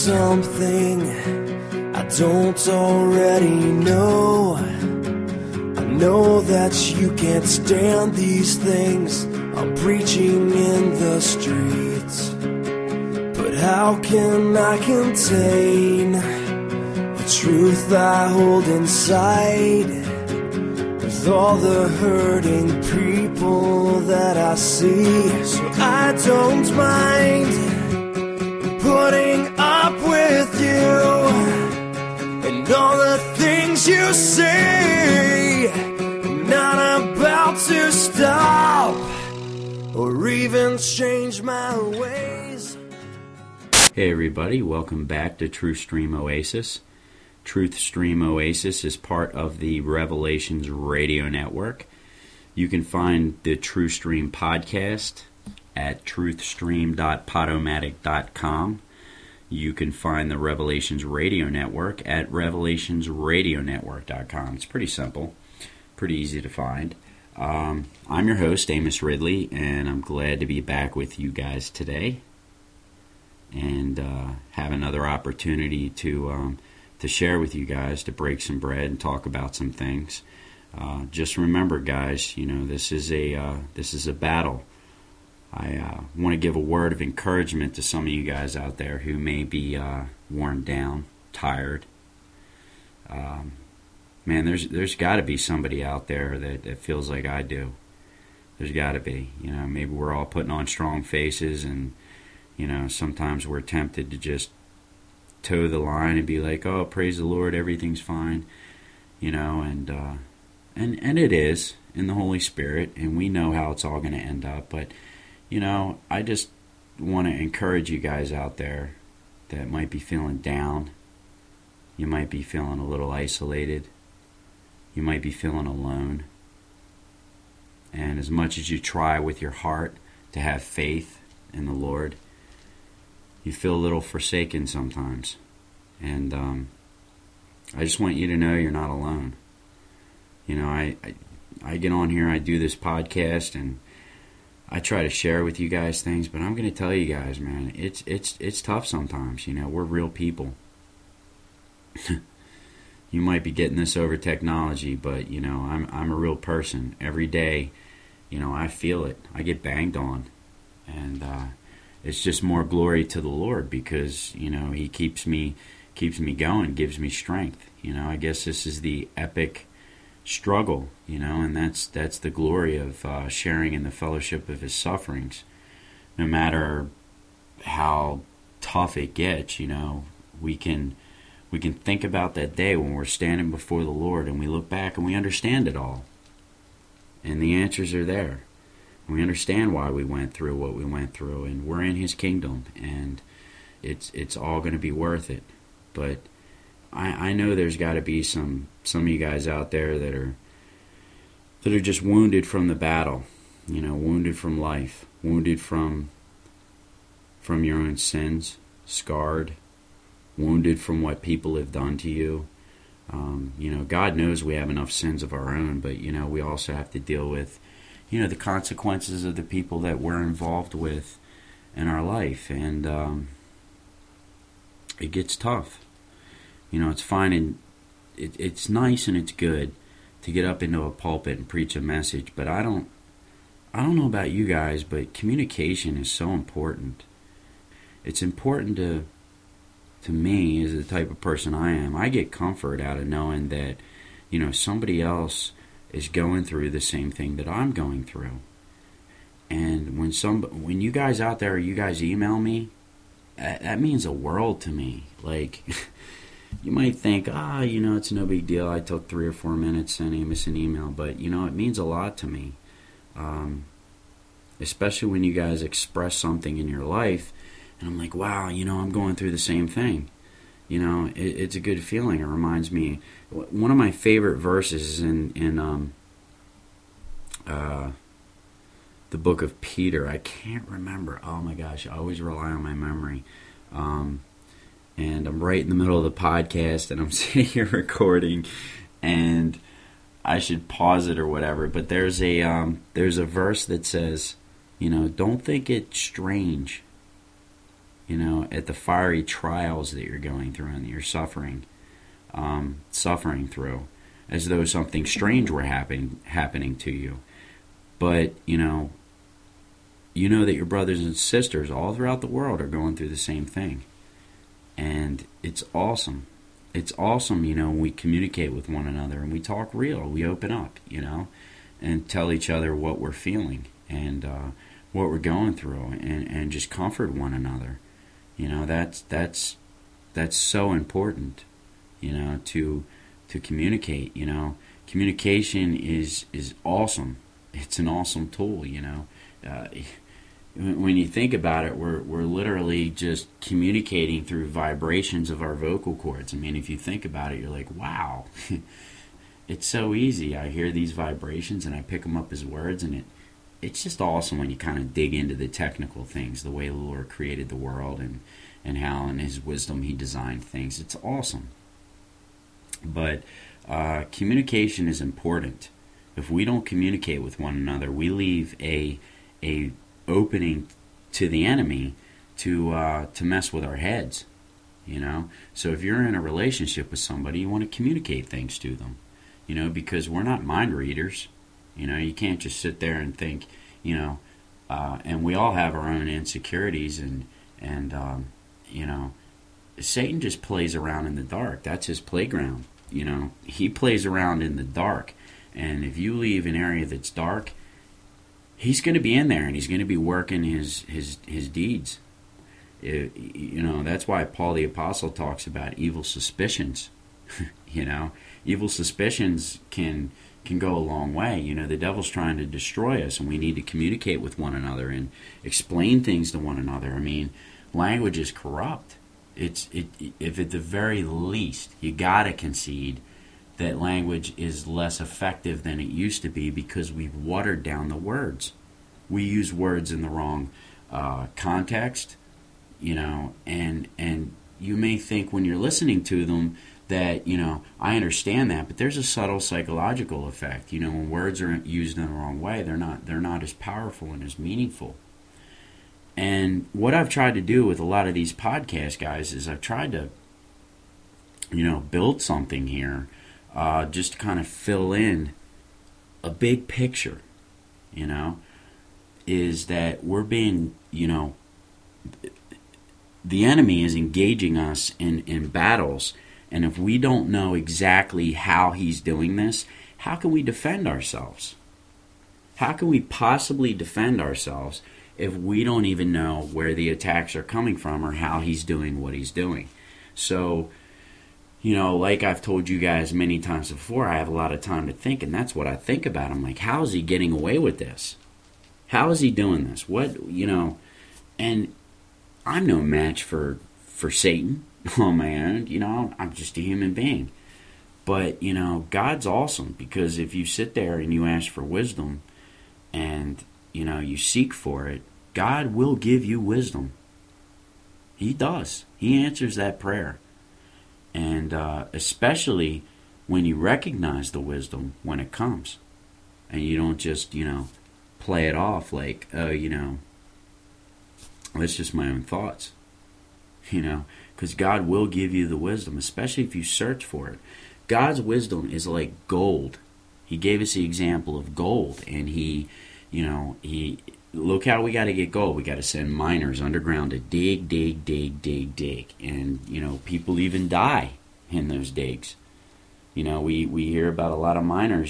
something I don't already know. I know that you can't stand these things I'm preaching in the streets, but how can I contain the truth I hold inside with all the hurting people that I see? So I don't mind putting up with you and all the things you say. I'm not about to stop or even change my ways. Hey everybody, welcome back to Truth Stream Oasis. Truth Stream Oasis is part of the Revelations Radio Network. You can find the Truth Stream podcast at truthstream.podomatic.com. You can find the Revelations Radio Network at revelationsradionetwork.com. It's pretty simple, pretty easy to find. I'm your host, Amos Ridley, and I'm glad to be back with you guys today and have another opportunity to share with you guys, to break some bread and talk about some things. Just remember, guys, this is a battle. I want to give a word of encouragement to some of you guys out there who may be worn down, tired. Man, there's got to be somebody out there that feels like I do. There's got to be. Maybe we're all putting on strong faces, and sometimes we're tempted to just toe the line and be like, "Oh, praise the Lord, everything's fine," and it is in the Holy Spirit, and we know how it's all going to end up. But I just want to encourage you guys out there that might be feeling down. You might be feeling a little isolated. You might be feeling alone. And as much as you try with your heart to have faith in the Lord, you feel a little forsaken sometimes. And I just want you to know you're not alone. I get on here, I do this podcast, and I try to share with you guys things, but I'm going to tell you guys, man, it's tough sometimes. We're real people. You might be getting this over technology, but I'm a real person. Every day, I feel it. I get banged on, and it's just more glory to the Lord because He keeps me going, gives me strength. I guess this is the epic struggle, and that's the glory of sharing in the fellowship of His sufferings. No matter how tough it gets, we can think about that day when we're standing before the Lord and we look back and we understand it all. And the answers are there. We understand why we went through what we went through, and we're in His kingdom, and it's all going to be worth it. But I know there's got to be some of you guys out there that are just wounded from the battle, wounded from life, wounded from your own sins, scarred, wounded from what people have done to you. God knows we have enough sins of our own, but we also have to deal with the consequences of the people that we're involved with in our life, and it gets tough. It's fine and it's nice and it's good to get up into a pulpit and preach a message, but I don't know about you guys, but communication is so important. It's important to me, as the type of person I am. I get comfort out of knowing that somebody else is going through the same thing that I'm going through. And when you guys out there, you guys email me, that means a world to me. Like, you might think, it's no big deal. I took 3 or 4 minutes sending Amos an email, but it means a lot to me. Especially when you guys express something in your life, and I'm like, wow, I'm going through the same thing. It's a good feeling. It reminds me, one of my favorite verses in the book of Peter. I can't remember. Oh my gosh, I always rely on my memory. And I'm right in the middle of the podcast, and I'm sitting here recording, and I should pause it or whatever. But there's a verse that says, don't think it strange at the fiery trials that you're going through and that you're suffering through, as though something strange were happening to you. But you know that your brothers and sisters all throughout the world are going through the same thing, and it's awesome. It's awesome, when we communicate with one another and we talk real. We open up, and tell each other what we're feeling and what we're going through, and just comfort one another. That's so important. To communicate. Communication is awesome. It's an awesome tool. When you think about it, we're literally just communicating through vibrations of our vocal cords. I mean, if you think about it, you're like, wow, it's so easy. I hear these vibrations and I pick them up as words, and it's just awesome when you kind of dig into the technical things, the way the Lord created the world and how in His wisdom He designed things. It's awesome. But communication is important. If we don't communicate with one another, we leave a opening to the enemy to mess with our heads. So if you're in a relationship with somebody, you want to communicate things to them. Because we're not mind readers. You can't just sit there and think. And we all have our own insecurities, and Satan just plays around in the dark. That's his playground. He plays around in the dark. And if you leave an area that's dark, he's going to be in there, and he's going to be working his deeds. That's why Paul the Apostle talks about evil suspicions. Evil suspicions can go a long way. The devil's trying to destroy us, and we need to communicate with one another and explain things to one another. I mean, language is corrupt. If at the very least, you gotta concede that language is less effective than it used to be because we've watered down the words. We use words in the wrong context, and you may think when you're listening to them that, I understand that, but there's a subtle psychological effect. When words are used in the wrong way, they're not as powerful and as meaningful. And what I've tried to do with a lot of these podcast guys is I've tried to, build something here, just to kind of fill in a big picture, is that we're being, the enemy is engaging us in battles, and if we don't know exactly how he's doing this, how can we defend ourselves? How can we possibly defend ourselves if we don't even know where the attacks are coming from or how he's doing what he's doing? So, like I've told you guys many times before, I have a lot of time to think, and that's what I think about. I'm like, how is he getting away with this? How is he doing this? And I'm no match for Satan on my own. I'm just a human being. But, God's awesome, because if you sit there and you ask for wisdom and, you seek for it, God will give you wisdom. He does. He answers that prayer. And especially when you recognize the wisdom when it comes. And you don't just, play it off like, oh, that's just my own thoughts. Because God will give you the wisdom, especially if you search for it. God's wisdom is like gold. He gave us the example of gold, and he look how we got to get gold. We got to send miners underground to dig. And, people even die in those digs. We hear about a lot of miners,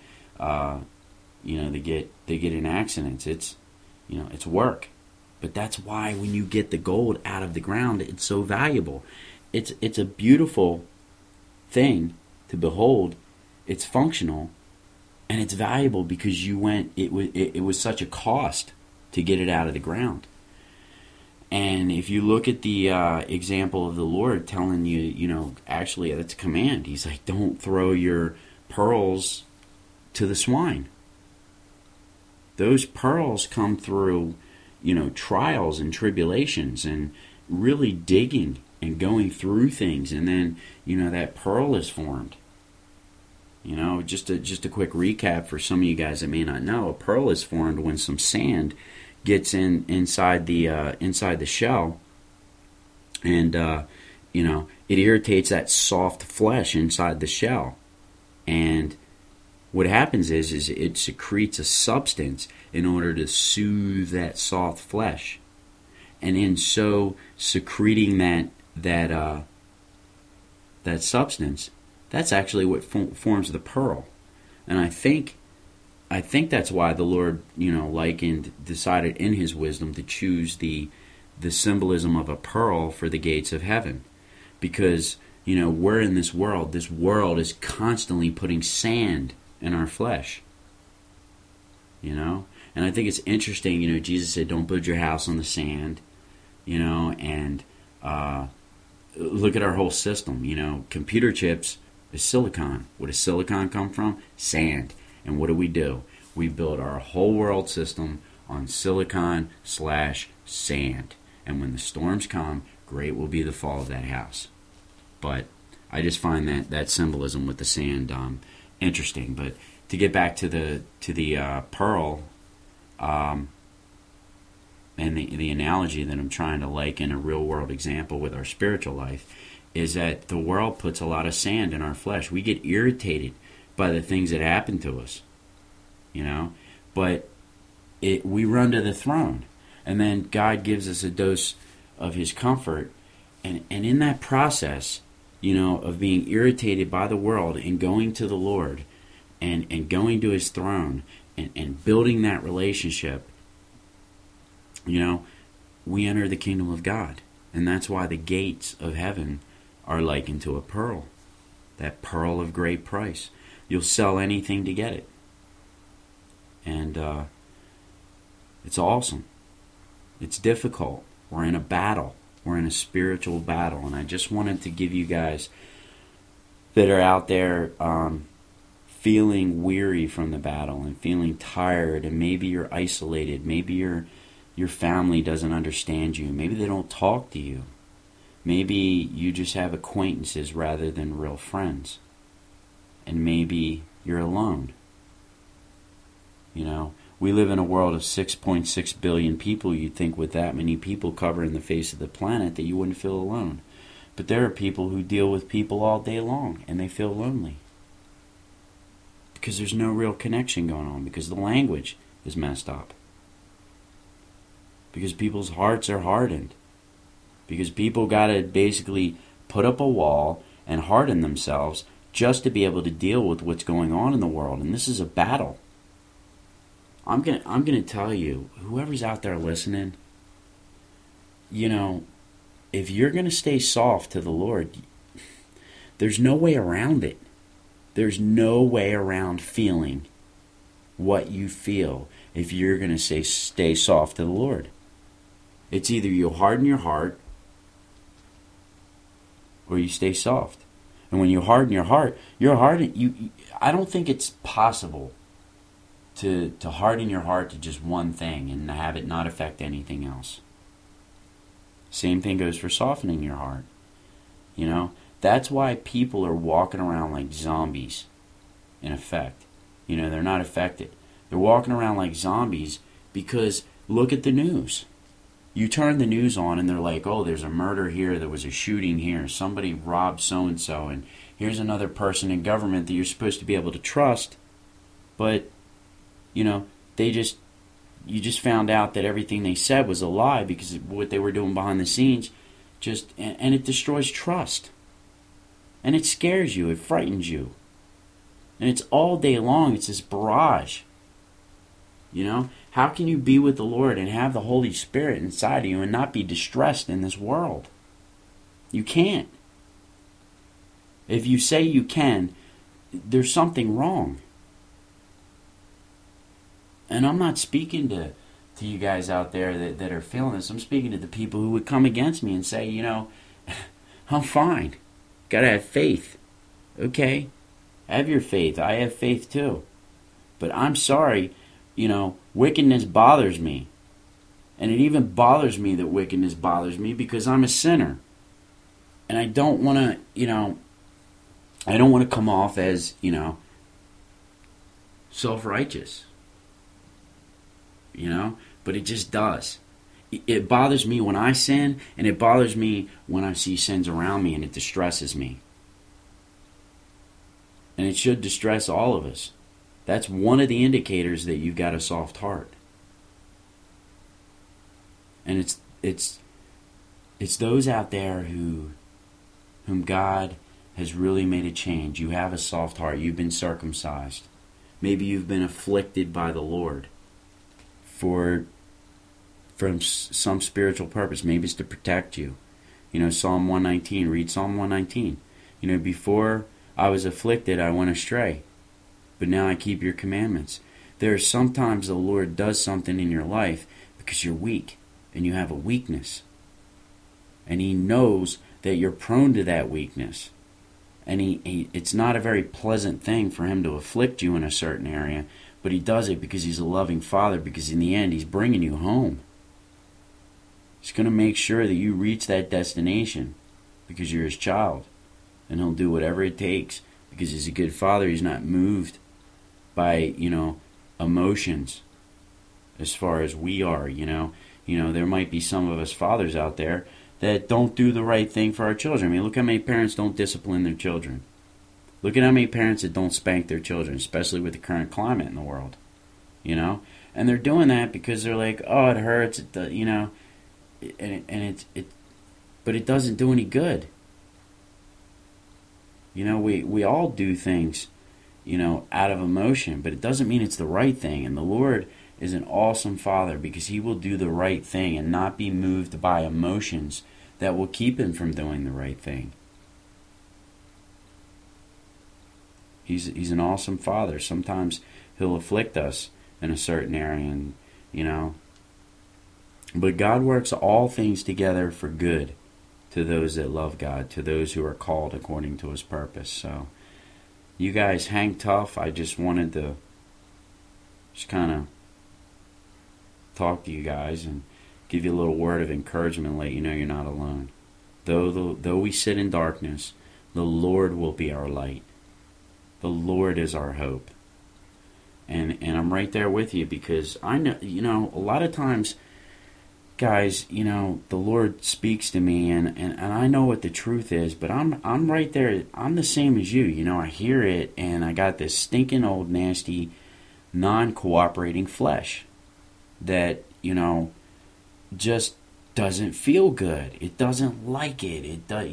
they get in accidents. It's work. But that's why when you get the gold out of the ground, it's so valuable. It's a beautiful thing to behold. It's functional, and it's valuable because it was such a cost to get it out of the ground. And if you look at the example of the Lord telling you, actually that's a command. He's like, don't throw your pearls to the swine. Those pearls come through, trials and tribulations and really digging and going through things, and then, that pearl is formed. Just a quick recap for some of you guys that may not know, a pearl is formed when some sand gets inside the shell, And, it irritates that soft flesh inside the shell. And what happens is it secretes a substance in order to soothe that soft flesh. And in so secreting that substance, that's actually what forms the pearl. And I think that's why the Lord, decided in His wisdom to choose the symbolism of a pearl for the gates of heaven, because we're in this world. This world is constantly putting sand in our flesh. And I think it's interesting. Jesus said, "Don't build your house on the sand." And look at our whole system. Computer chips is silicon. What does silicon come from? Sand. And what do? We build our whole world system on silicon/sand. And when the storms come, great will be the fall of that house. But I just find that symbolism with the sand interesting. But to get back to the pearl, and the analogy that I'm trying to liken a real world example with our spiritual life, is that the world puts a lot of sand in our flesh. We get irritated by the things that happen to us, but we run to the throne, and then God gives us a dose of His comfort, and in that process, of being irritated by the world and going to the Lord and going to His throne and building that relationship, we enter the kingdom of God. And that's why the gates of heaven are likened to a pearl, that pearl of great price. You'll sell anything to get it. And it's awesome. It's difficult. We're in a battle. We're in a spiritual battle. And I just wanted to give you guys that are out there feeling weary from the battle and feeling tired, and maybe you're isolated, maybe your family doesn't understand you, maybe they don't talk to you, maybe you just have acquaintances rather than real friends, and maybe you're alone. We live in a world of 6.6 billion people. You'd think with that many people covering the face of the planet that you wouldn't feel alone. But there are people who deal with people all day long and they feel lonely. Because there's no real connection going on. Because the language is messed up. Because people's hearts are hardened. Because people got to basically put up a wall and harden themselves just to be able to deal with what's going on in the world. And this is a battle. I'm gonna tell you, whoever's out there listening, if you're gonna stay soft to the Lord, there's no way around it. There's no way around feeling what you feel if you're gonna stay soft to the Lord. It's either you harden your heart or you stay soft. And when you harden your heart, I don't think it's possible to harden your heart to just one thing and have it not affect anything else. Same thing goes for softening your heart. That's why people are walking around like zombies, in effect. They're not affected. They're walking around like zombies because look at the news. You turn the news on and they're like, oh, there's a murder here, there was a shooting here, somebody robbed so-and-so, and here's another person in government that you're supposed to be able to trust, but you just found out that everything they said was a lie because of what they were doing behind the scenes. And it destroys trust. And it scares you. It frightens you. And it's all day long. It's this barrage. How can you be with the Lord and have the Holy Spirit inside of you and not be distressed in this world? You can't. If you say you can, there's something wrong. And I'm not speaking to you guys out there that are feeling this. I'm speaking to the people who would come against me and say, I'm fine. Gotta have faith. Okay? Have your faith. I have faith too. But I'm sorry, wickedness bothers me. And it even bothers me that wickedness bothers me because I'm a sinner. And I don't want to, I don't want to come off as, self-righteous. But it just does. It bothers me when I sin, and it bothers me when I see sins around me, and it distresses me. And it should distress all of us. That's one of the indicators that you've got a soft heart. And it's those out there whom God has really made a change. You have a soft heart. You've been circumcised. Maybe you've been afflicted by the Lord from some spiritual purpose. Maybe it's to protect you. Psalm 119. Read Psalm 119. Before I was afflicted, I went astray, but now I keep your commandments. There are sometimes the Lord does something in your life because you're weak and you have a weakness. And He knows that you're prone to that weakness. And it's not a very pleasant thing for Him to afflict you in a certain area, but He does it because He's a loving Father, because in the end He's bringing you home. He's going to make sure that you reach that destination because you're His child. And He'll do whatever it takes because He's a good Father. He's not moved by, emotions as far as we are, There might be some of us fathers out there that don't do the right thing for our children. I mean, look how many parents don't discipline their children. Look at how many parents that don't spank their children, especially with the current climate in the world, And they're doing that because they're like, oh, it hurts, but it doesn't do any good. We all do things, out of emotion, but it doesn't mean it's the right thing. And the Lord is an awesome Father because He will do the right thing and not be moved by emotions that will keep Him from doing the right thing. He's an awesome Father. Sometimes He'll afflict us in a certain area, and but God works all things together for good to those that love God, to those who are called according to His purpose. So you guys hang tough. I just wanted to just kind of talk to you guys and give you a little word of encouragement, let you know you're not alone. Though we sit in darkness, the Lord will be our light. The Lord is our hope. And I'm right there with you because I know, a lot of times, guys, the Lord speaks to me and I know what the truth is, but I'm right there. I'm the same as you. I hear it and I got this stinking old nasty non-cooperating flesh that, just doesn't feel good. It doesn't like it. It does,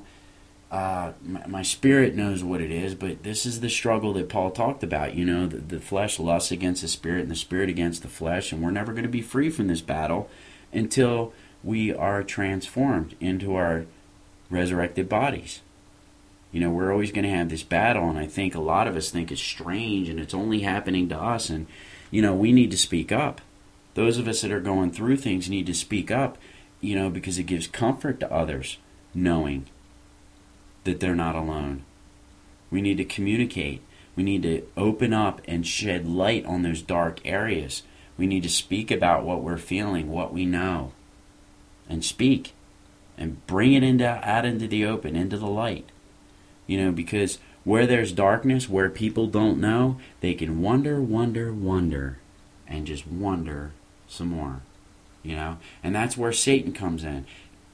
my spirit knows what it is, but this is the struggle that Paul talked about. The flesh lusts against the spirit and the spirit against the flesh, and we're never going to be free from this battle until we are transformed into our resurrected bodies. We're always going to have this battle, and I think a lot of us think it's strange and it's only happening to us, and we need to speak up. Those of us that are going through things need to speak up, because it gives comfort to others knowing that they're not alone. We need to communicate. We need to open up and shed light on those dark areas. We need to speak about what we're feeling, what we know, and speak and bring it out into the open, into the light. Because where there's darkness, where people don't know, they can wonder, and just wonder some more. And that's where Satan comes in.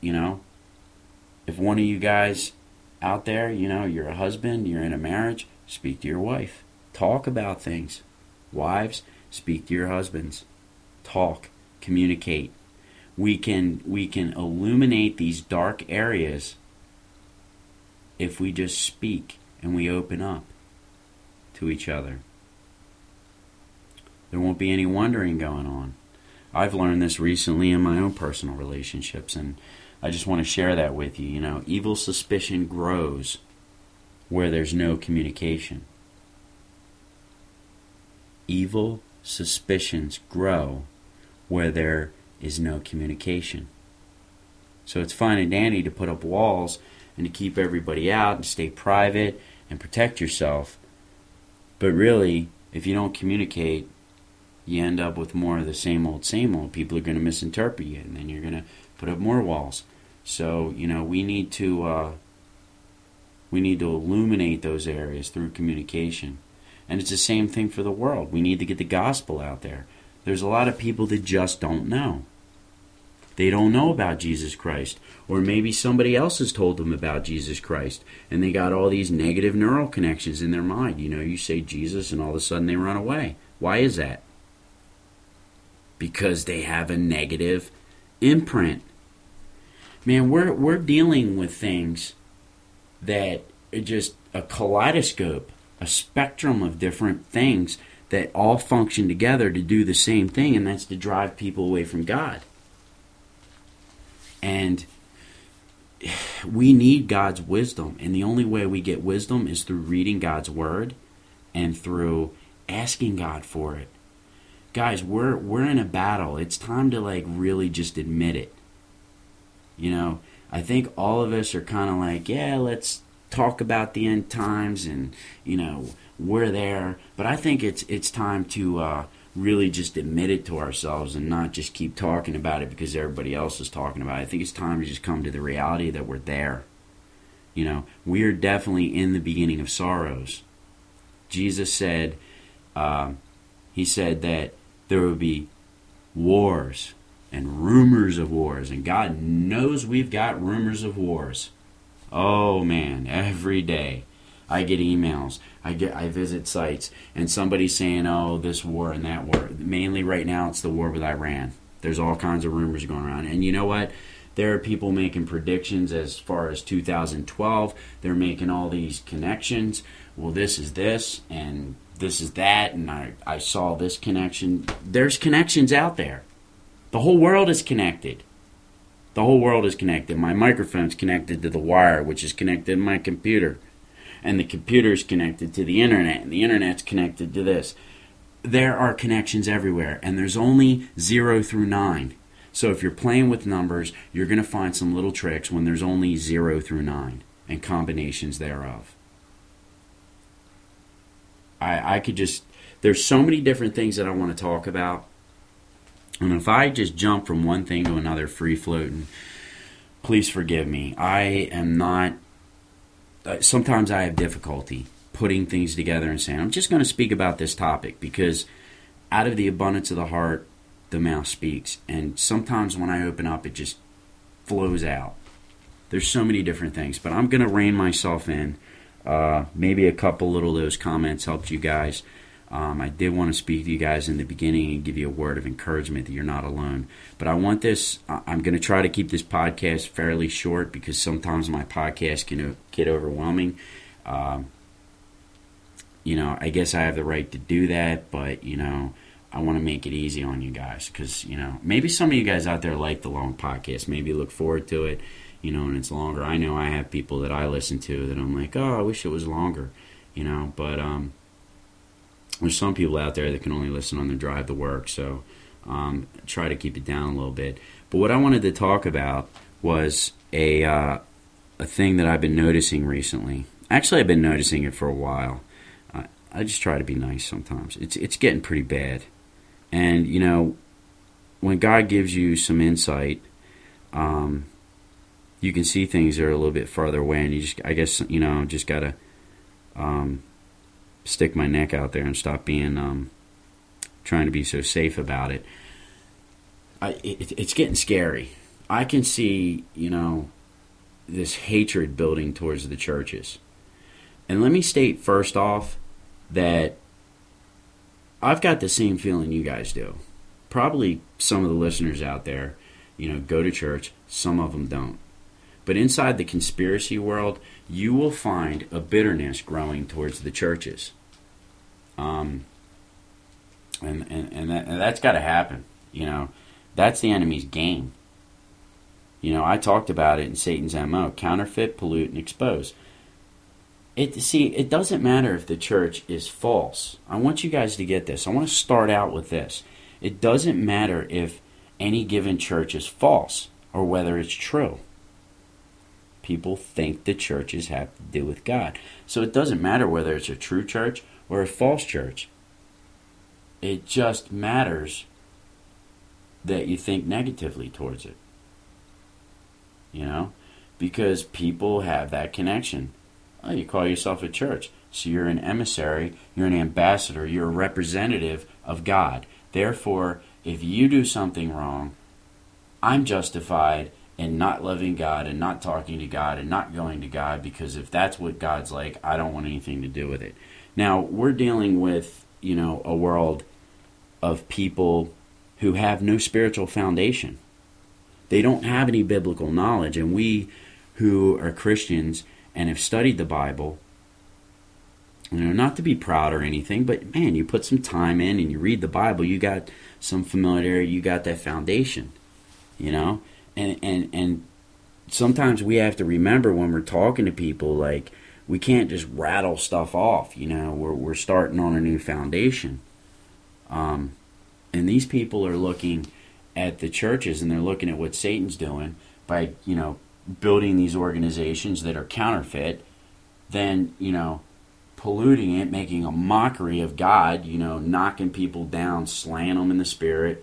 If one of you guys out there, you're a husband, you're in a marriage, speak to your wife. Talk about things. Wives, speak to your husbands. Talk, communicate. We can illuminate these dark areas if we just speak and we open up to each other. There won't be any wondering going on. I've learned this recently in my own personal relationships, and I just want to share that with you. Evil suspicion grows where there's no communication. Evil suspicions grow where there is no communication. So it's fine and dandy to put up walls and to keep everybody out and stay private and protect yourself. But really, if you don't communicate, you end up with more of the same old. People are going to misinterpret you, and then you're going to put up more walls. So, we need to illuminate those areas through communication. And it's the same thing for the world. We need to get the gospel out there. There's a lot of people that just don't know. they don't know about Jesus Christ. Or maybe somebody else has told them about Jesus Christ, and they got all these negative neural connections in their mind. You know, you say Jesus, and all of a sudden they run away. Why is that? Because they have a negative imprint. Man, we're dealing with things that are just a kaleidoscope, a spectrum of different things that all function together to do the same thing, and that's to drive people away from God. And we need God's wisdom, and the only way we get wisdom is through reading God's Word and through asking God for it. Guys, we're in a battle. It's time to really just admit it. You know, I think all of us are kind of like, yeah, let's talk about the end times, and we're there. But I think it's time to really just admit it to ourselves and not just keep talking about it because everybody else is talking about it. I think it's time to just come to the reality that we're there. You know, we are definitely in the beginning of sorrows. Jesus said, he said that there would be wars and rumors of wars, and God knows we've got rumors of wars. Oh man, every day I get emails, I visit sites, and somebody's saying, oh, this war and that war. Mainly right now it's the war with Iran. There's all kinds of rumors going around. And you know what? There are people making predictions as far as 2012. They're making all these connections. Well, this is this, and this is that, and I saw this connection. There's connections out there. The whole world is connected. The whole world is connected. My microphone's connected to the wire, which is connected to my computer. And the computer's connected to the internet, and the internet's connected to this. There are connections everywhere, and there's only 0 through 9. So if you're playing with numbers, you're going to find some little tricks when there's only 0 through 9 and combinations thereof. I could just... There's so many different things that I want to talk about. And if I just jump from one thing to another free-floating, please forgive me. I am not... Sometimes I have difficulty putting things together and saying, I'm just going to speak about this topic, because out of the abundance of the heart, the mouth speaks. And sometimes when I open up, it just flows out. There's so many different things. But I'm going to rein myself in. Maybe a couple little of those comments helped you guys. I did want to speak to you guys in the beginning and give you a word of encouragement that you're not alone. But I want this, I'm going to try to keep this podcast fairly short, because sometimes my podcast can get overwhelming. I guess I have the right to do that, but, I want to make it easy on you guys, because, maybe some of you guys out there like the long podcast. Maybe you look forward to it, and it's longer. I know I have people that I listen to that I'm like, oh, I wish it was longer, but there's some people out there that can only listen on their drive to work, so try to keep it down a little bit. But what I wanted to talk about was a thing that I've been noticing recently. Actually, I've been noticing it for a while. I just try to be nice sometimes. It's getting pretty bad. And, when God gives you some insight, you can see things that are a little bit farther away, and just got to stick my neck out there and stop being trying to be so safe about it. It's getting scary. I can see this hatred building towards the churches. And let me state first off that I've got the same feeling you guys do. Probably some of the listeners out there go to church, some of them don't. But inside the conspiracy world, you will find a bitterness growing towards the churches. And that's got to happen. That's the enemy's game. I talked about it in Satan's MO: counterfeit, pollute, and expose. It doesn't matter if the church is false. I want you guys to get this. I want to start out with this. It doesn't matter if any given church is false or whether it's true. People think the churches have to do with God. So it doesn't matter whether it's a true church or a false church. It just matters that you think negatively towards it. Because people have that connection. Oh, you call yourself a church. So you're an emissary, you're an ambassador, you're a representative of God. Therefore, if you do something wrong, I'm justified in not loving God and not talking to God and not going to God, because if that's what God's like, I don't want anything to do with it. Now, we're dealing with, a world of people who have no spiritual foundation. They don't have any biblical knowledge, and we who are Christians and have studied the Bible, not to be proud or anything, but man, you put some time in and you read the Bible, you got some familiarity, you got that foundation, and sometimes we have to remember when we're talking to people, like, we can't just rattle stuff off, we're starting on a new foundation. And these people are looking at the churches, and they're looking at what Satan's doing by, building these organizations that are counterfeit, then, polluting it, making a mockery of God, knocking people down, slaying them in the spirit,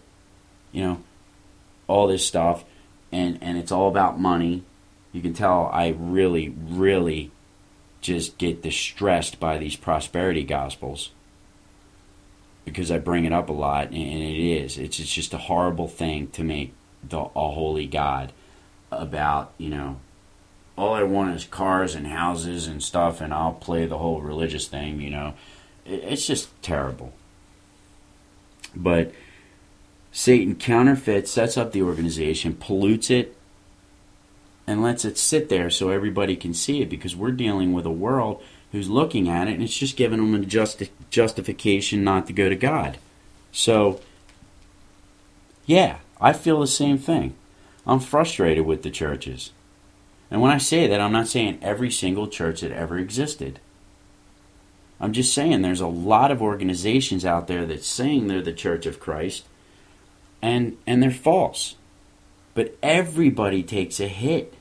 all this stuff. And it's all about money. You can tell I really, really just get distressed by these prosperity gospels, because I bring it up a lot, and it's just a horrible thing to make a holy God about, all I want is cars and houses and stuff, and I'll play the whole religious thing, It's just terrible. But Satan counterfeits, sets up the organization, pollutes it, and lets it sit there so everybody can see it, because we're dealing with a world who's looking at it, and it's just giving them a justification not to go to God. So, yeah, I feel the same thing. I'm frustrated with the churches. And when I say that, I'm not saying every single church that ever existed. I'm just saying there's a lot of organizations out there that saying they're the Church of Christ, and they're false. But everybody takes a hit.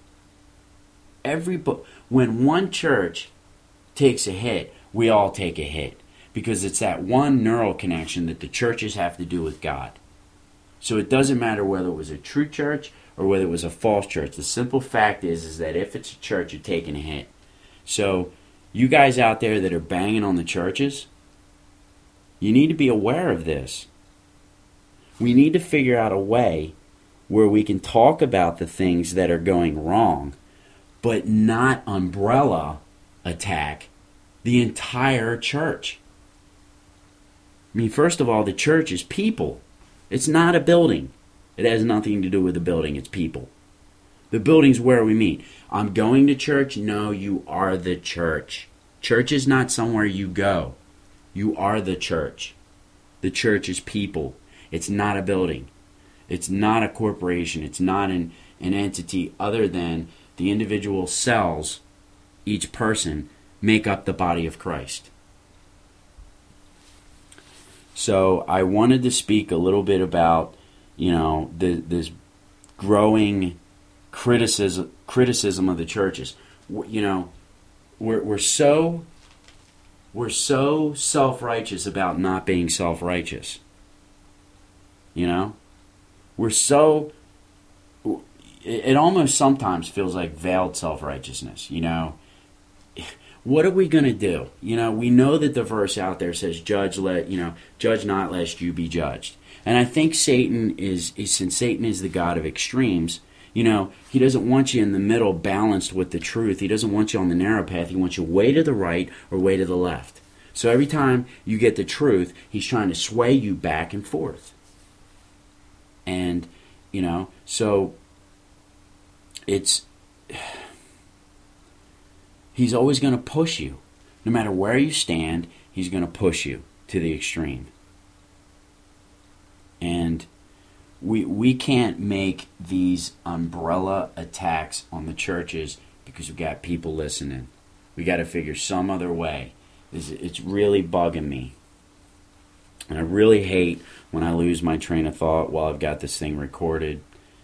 When one church takes a hit, we all take a hit, because it's that one neural connection that the churches have to do with God. So it doesn't matter whether it was a true church or whether it was a false church. The simple fact is that if it's a church, you're taking a hit. So you guys out there that are banging on the churches, you need to be aware of this. We need to figure out a way where we can talk about the things that are going wrong, but not umbrella attack the entire church. I mean, first of all, the church is people. It's not a building. It has nothing to do with the building. It's people. The building's where we meet. I'm going to church. No, you are the church. Church is not somewhere you go. You are the church. The church is people. It's not a building. It's not a corporation. It's not an entity other than the individual cells, each person, make up the body of Christ. So I wanted to speak a little bit about, this growing criticism of the churches. We're so self-righteous about not being self-righteous. We're so. It almost sometimes feels like veiled self-righteousness. What are we going to do? We know that the verse out there says, judge not lest you be judged. And I think Satan since Satan is the God of extremes, he doesn't want you in the middle balanced with the truth. He doesn't want you on the narrow path. He wants you way to the right or way to the left. So every time you get the truth, he's trying to sway you back and forth. And, so he's always going to push you. No matter where you stand, he's going to push you to the extreme. And we can't make these umbrella attacks on the churches because we've got people listening. We got to figure some other way. It's really bugging me. And I really hate when I lose my train of thought while I've got this thing recording,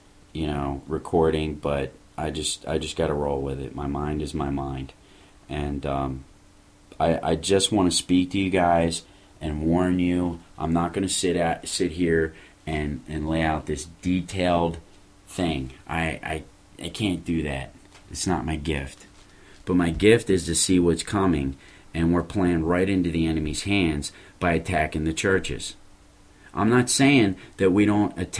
but I just got to roll with it. My mind is my mind. And I just want to speak to you guys and warn you, I'm not going to sit here and lay out this detailed thing. I can't do that. It's not my gift. But my gift is to see what's coming, and we're playing right into the enemy's hands by attacking the churches. I'm not saying that we don't attack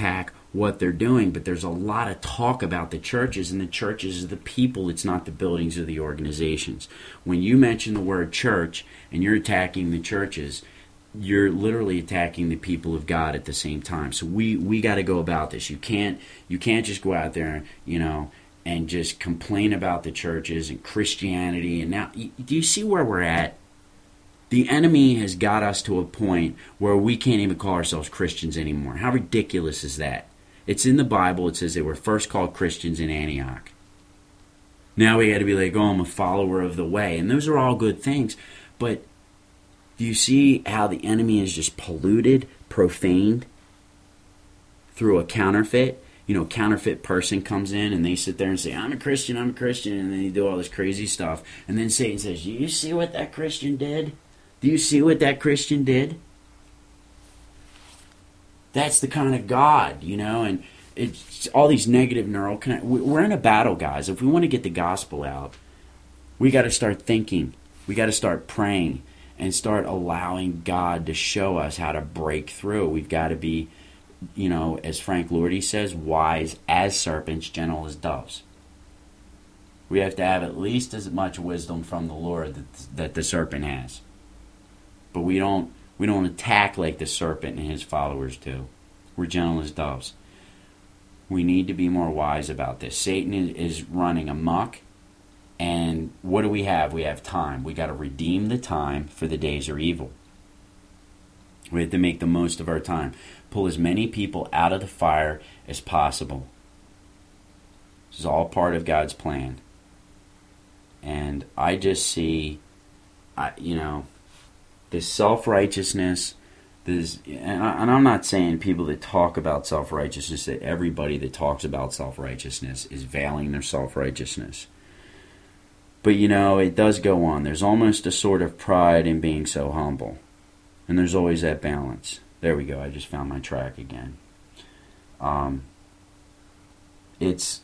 what they're doing, but there's a lot of talk about the churches, and the churches are the people. It's not the buildings or the organizations. When you mention the word church and you're attacking the churches, you're literally attacking the people of God at the same time. So we got to go about this. You can't just go out there, and just complain about the churches and Christianity. And now, do you see where we're at? The enemy has got us to a point where we can't even call ourselves Christians anymore. How ridiculous is that? It's in the Bible. It says they were first called Christians in Antioch. Now we got to be like, oh, I'm a follower of the way. And those are all good things. But do you see how the enemy is just polluted, profaned through a counterfeit? Counterfeit person comes in and they sit there and say, I'm a Christian, and then they do all this crazy stuff. And then Satan says, do you see what that Christian did? Do you see what that Christian did? That's the kind of God, and it's all these negative we're in a battle, guys. If we want to get the gospel out, we got to start thinking. We got to start praying and start allowing God to show us how to break through. We've got to be, as Frank Lordy says, wise as serpents, gentle as doves. We have to have at least as much wisdom from the Lord that the serpent has. But we don't attack like the serpent and his followers do. We're gentle as doves. We need to be more wise about this. Satan is running amok. And what do we have? We have time. We got to redeem the time, for the days are evil. We have to make the most of our time. Pull as many people out of the fire as possible. This is all part of God's plan. And I just see, this self-righteousness, and I'm not saying people that talk about self-righteousness, that everybody that talks about self-righteousness is veiling their self-righteousness. But, it does go on. There's almost a sort of pride in being so humble. And there's always that balance. There we go. I just found my track again. It's,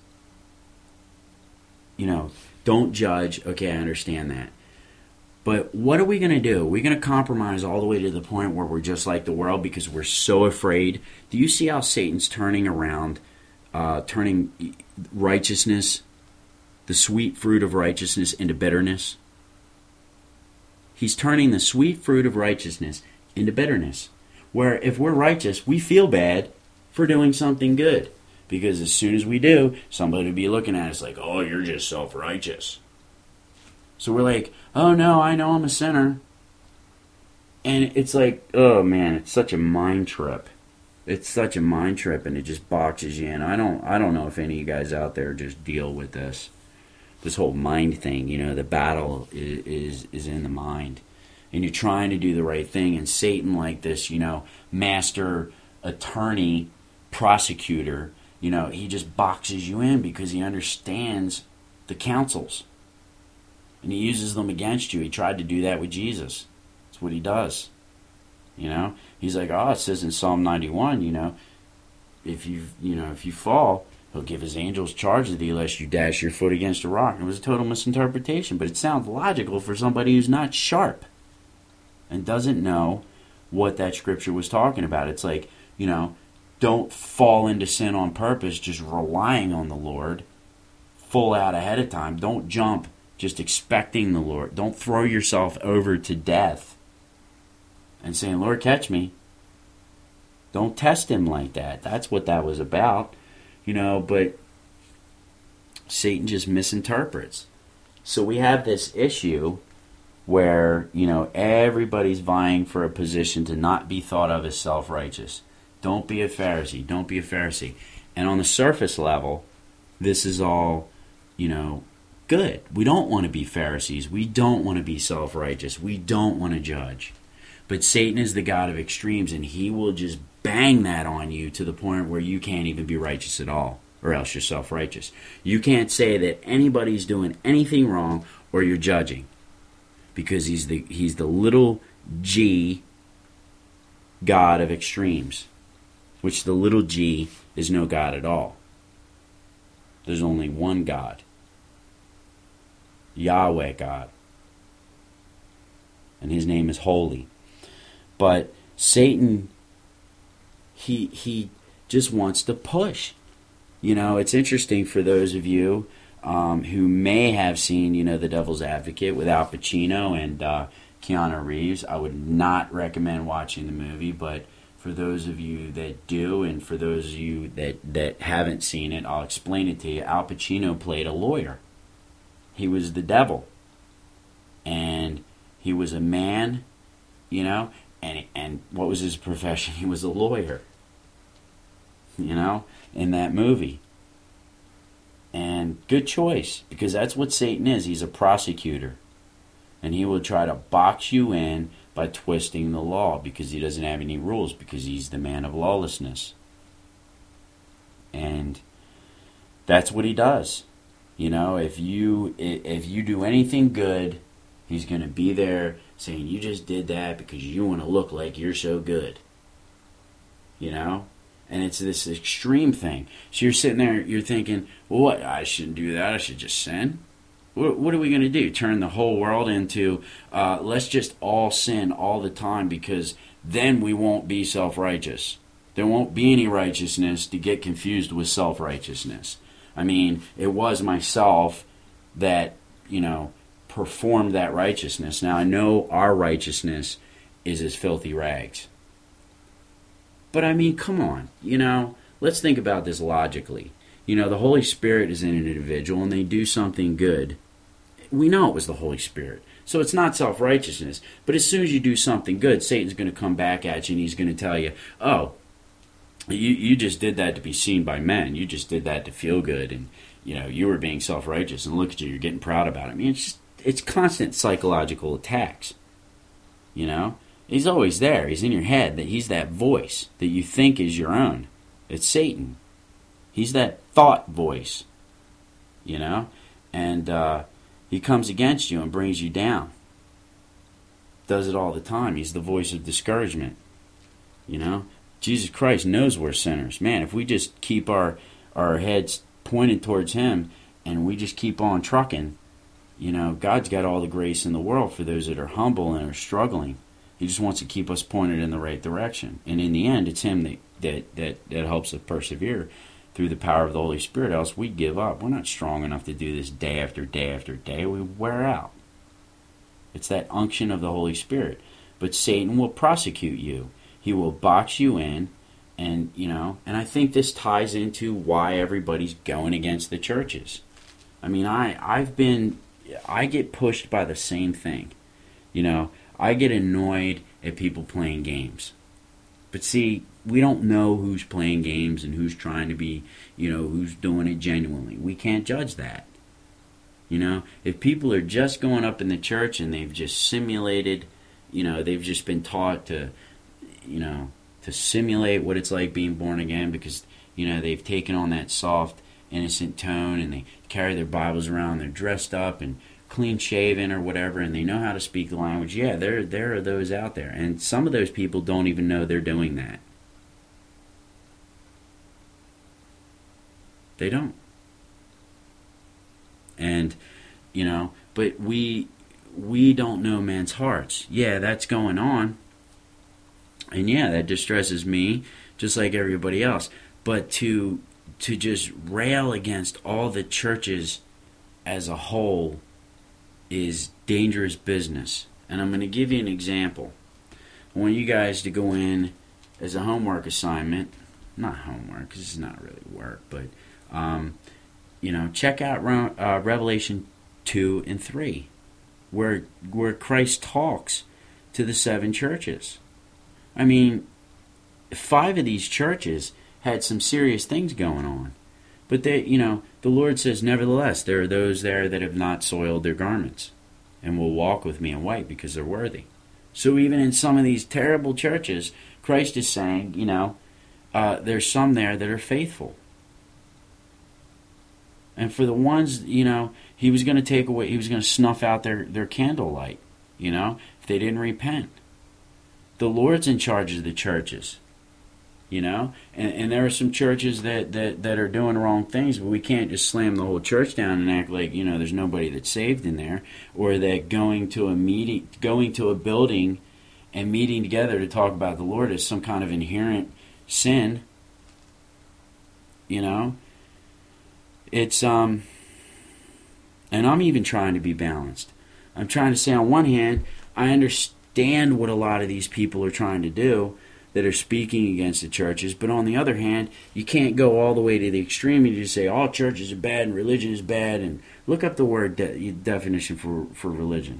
don't judge. Okay, I understand that. But what are we going to do? Are we going to compromise all the way to the point where we're just like the world because we're so afraid? Do you see how Satan's turning around, turning righteousness, the sweet fruit of righteousness, into bitterness? He's turning the sweet fruit of righteousness into bitterness. Where if we're righteous, we feel bad for doing something good. Because as soon as we do, somebody will be looking at us like, oh, you're just self-righteous. So we're like, oh no, I know I'm a sinner. And it's like, oh man, it's such a mind trip. It's such a mind trip, and it just boxes you in. I don't know if any of you guys out there just deal with this whole mind thing. The battle is in the mind. And you're trying to do the right thing, and Satan, like this, master attorney, prosecutor, he just boxes you in because he understands the counsels. And he uses them against you. He tried to do that with Jesus. That's what he does. He's like, oh, it says in Psalm 91, if you fall, he'll give his angels charge of thee lest you dash your foot against a rock. And it was a total misinterpretation, but it sounds logical for somebody who's not sharp and doesn't know what that scripture was talking about. It's like, don't fall into sin on purpose, just relying on the Lord full out ahead of time. Don't jump just expecting the Lord. Don't throw yourself over to death and saying, Lord, catch me. Don't test him like that. That's what that was about. But Satan just misinterprets. So we have this issue where, everybody's vying for a position to not be thought of as self-righteous. Don't be a Pharisee. Don't be a Pharisee. And on the surface level, this is all, good. We don't want to be Pharisees. We don't want to be self-righteous. We don't want to judge. But Satan is the God of extremes, and he will just bang that on you to the point where you can't even be righteous at all, or else you're self-righteous. You can't say that anybody's doing anything wrong or you're judging, because he's the little g God of extremes, which the little g is no God at all. There's only one God. Yahweh God. And his name is holy. But Satan, he just wants to push. It's interesting for those of you who may have seen, The Devil's Advocate with Al Pacino and Keanu Reeves. I would not recommend watching the movie, but for those of you that do, and for those of you that haven't seen it, I'll explain it to you. Al Pacino played a lawyer. He was the devil. And he was a man, and what was his profession? He was a lawyer, in that movie. And good choice, because that's what Satan is. He's a prosecutor. And he will try to box you in by twisting the law, because he doesn't have any rules, because he's the man of lawlessness. And that's what he does. If you do anything good, he's going to be there saying, you just did that because you want to look like you're so good. And it's this extreme thing. So you're sitting there, you're thinking, well, what? I shouldn't do that. I should just sin. What are we going to do? Turn the whole world into, let's just all sin all the time, because then we won't be self-righteous. There won't be any righteousness to get confused with self-righteousness. I mean, it was myself that, performed that righteousness. Now, I know our righteousness is as filthy rags. But I mean, come on, let's think about this logically. The Holy Spirit is in an individual and they do something good. We know it was the Holy Spirit. So it's not self-righteousness. But as soon as you do something good, Satan's going to come back at you and he's going to tell you, oh, you just did that to be seen by men. You just did that to feel good. And, you were being self-righteous. And look at you, you're getting proud about it. I mean, it's constant psychological attacks. He's always there. He's in your head. That he's that voice that you think is your own. It's Satan. He's that thought voice. And he comes against you and brings you down. Does it all the time. He's the voice of discouragement. Jesus Christ knows we're sinners. Man, if we just keep our heads pointed towards him and we just keep on trucking, God's got all the grace in the world for those that are humble and are struggling. He just wants to keep us pointed in the right direction. And in the end, it's him that helps us persevere through the power of the Holy Spirit. Else we give up. We're not strong enough to do this day after day after day. We wear out. It's that unction of the Holy Spirit. But Satan will prosecute you. He will box you in. And, and I think this ties into why everybody's going against the churches. I mean, I get pushed by the same thing. I get annoyed at people playing games. But see, we don't know who's playing games and who's trying to be, who's doing it genuinely. We can't judge that. If people are just going up in the church and they've just simulated, they've just been taught to, to simulate what it's like being born again, because, they've taken on that soft, innocent tone and they carry their Bibles around, they're dressed up and clean shaven or whatever, and they know how to speak the language. Yeah, there are those out there, and some of those people don't even know they're doing that. They don't. And but we don't know men's hearts. Yeah, that's going on, and yeah, that distresses me just like everybody else. But to just rail against all the churches as a whole is dangerous business. And I'm going to give you an example. I want you guys to go in as a homework assignment. Not homework, because it's not really work, but check out Revelation 2 and 3, where Christ talks to the 7 churches. I mean, 5 of these churches had some serious things going on. But they, the Lord says, nevertheless, there are those there that have not soiled their garments and will walk with me in white because they're worthy. So even in some of these terrible churches, Christ is saying, there's some there that are faithful. And for the ones, he was going to take away, he was going to snuff out their candlelight, if they didn't repent. The Lord's in charge of the churches. And there are some churches that are doing wrong things, but we can't just slam the whole church down and act like, there's nobody that's saved in there, or that going to a building and meeting together to talk about the Lord is some kind of inherent sin. You know, it's and I'm even trying to be balanced. I'm trying to say, on one hand, I understand what a lot of these people are trying to do that are speaking against the churches, but on the other hand, you can't go all the way to the extreme. You just say all churches are bad and religion is bad, and look up the word definition for religion.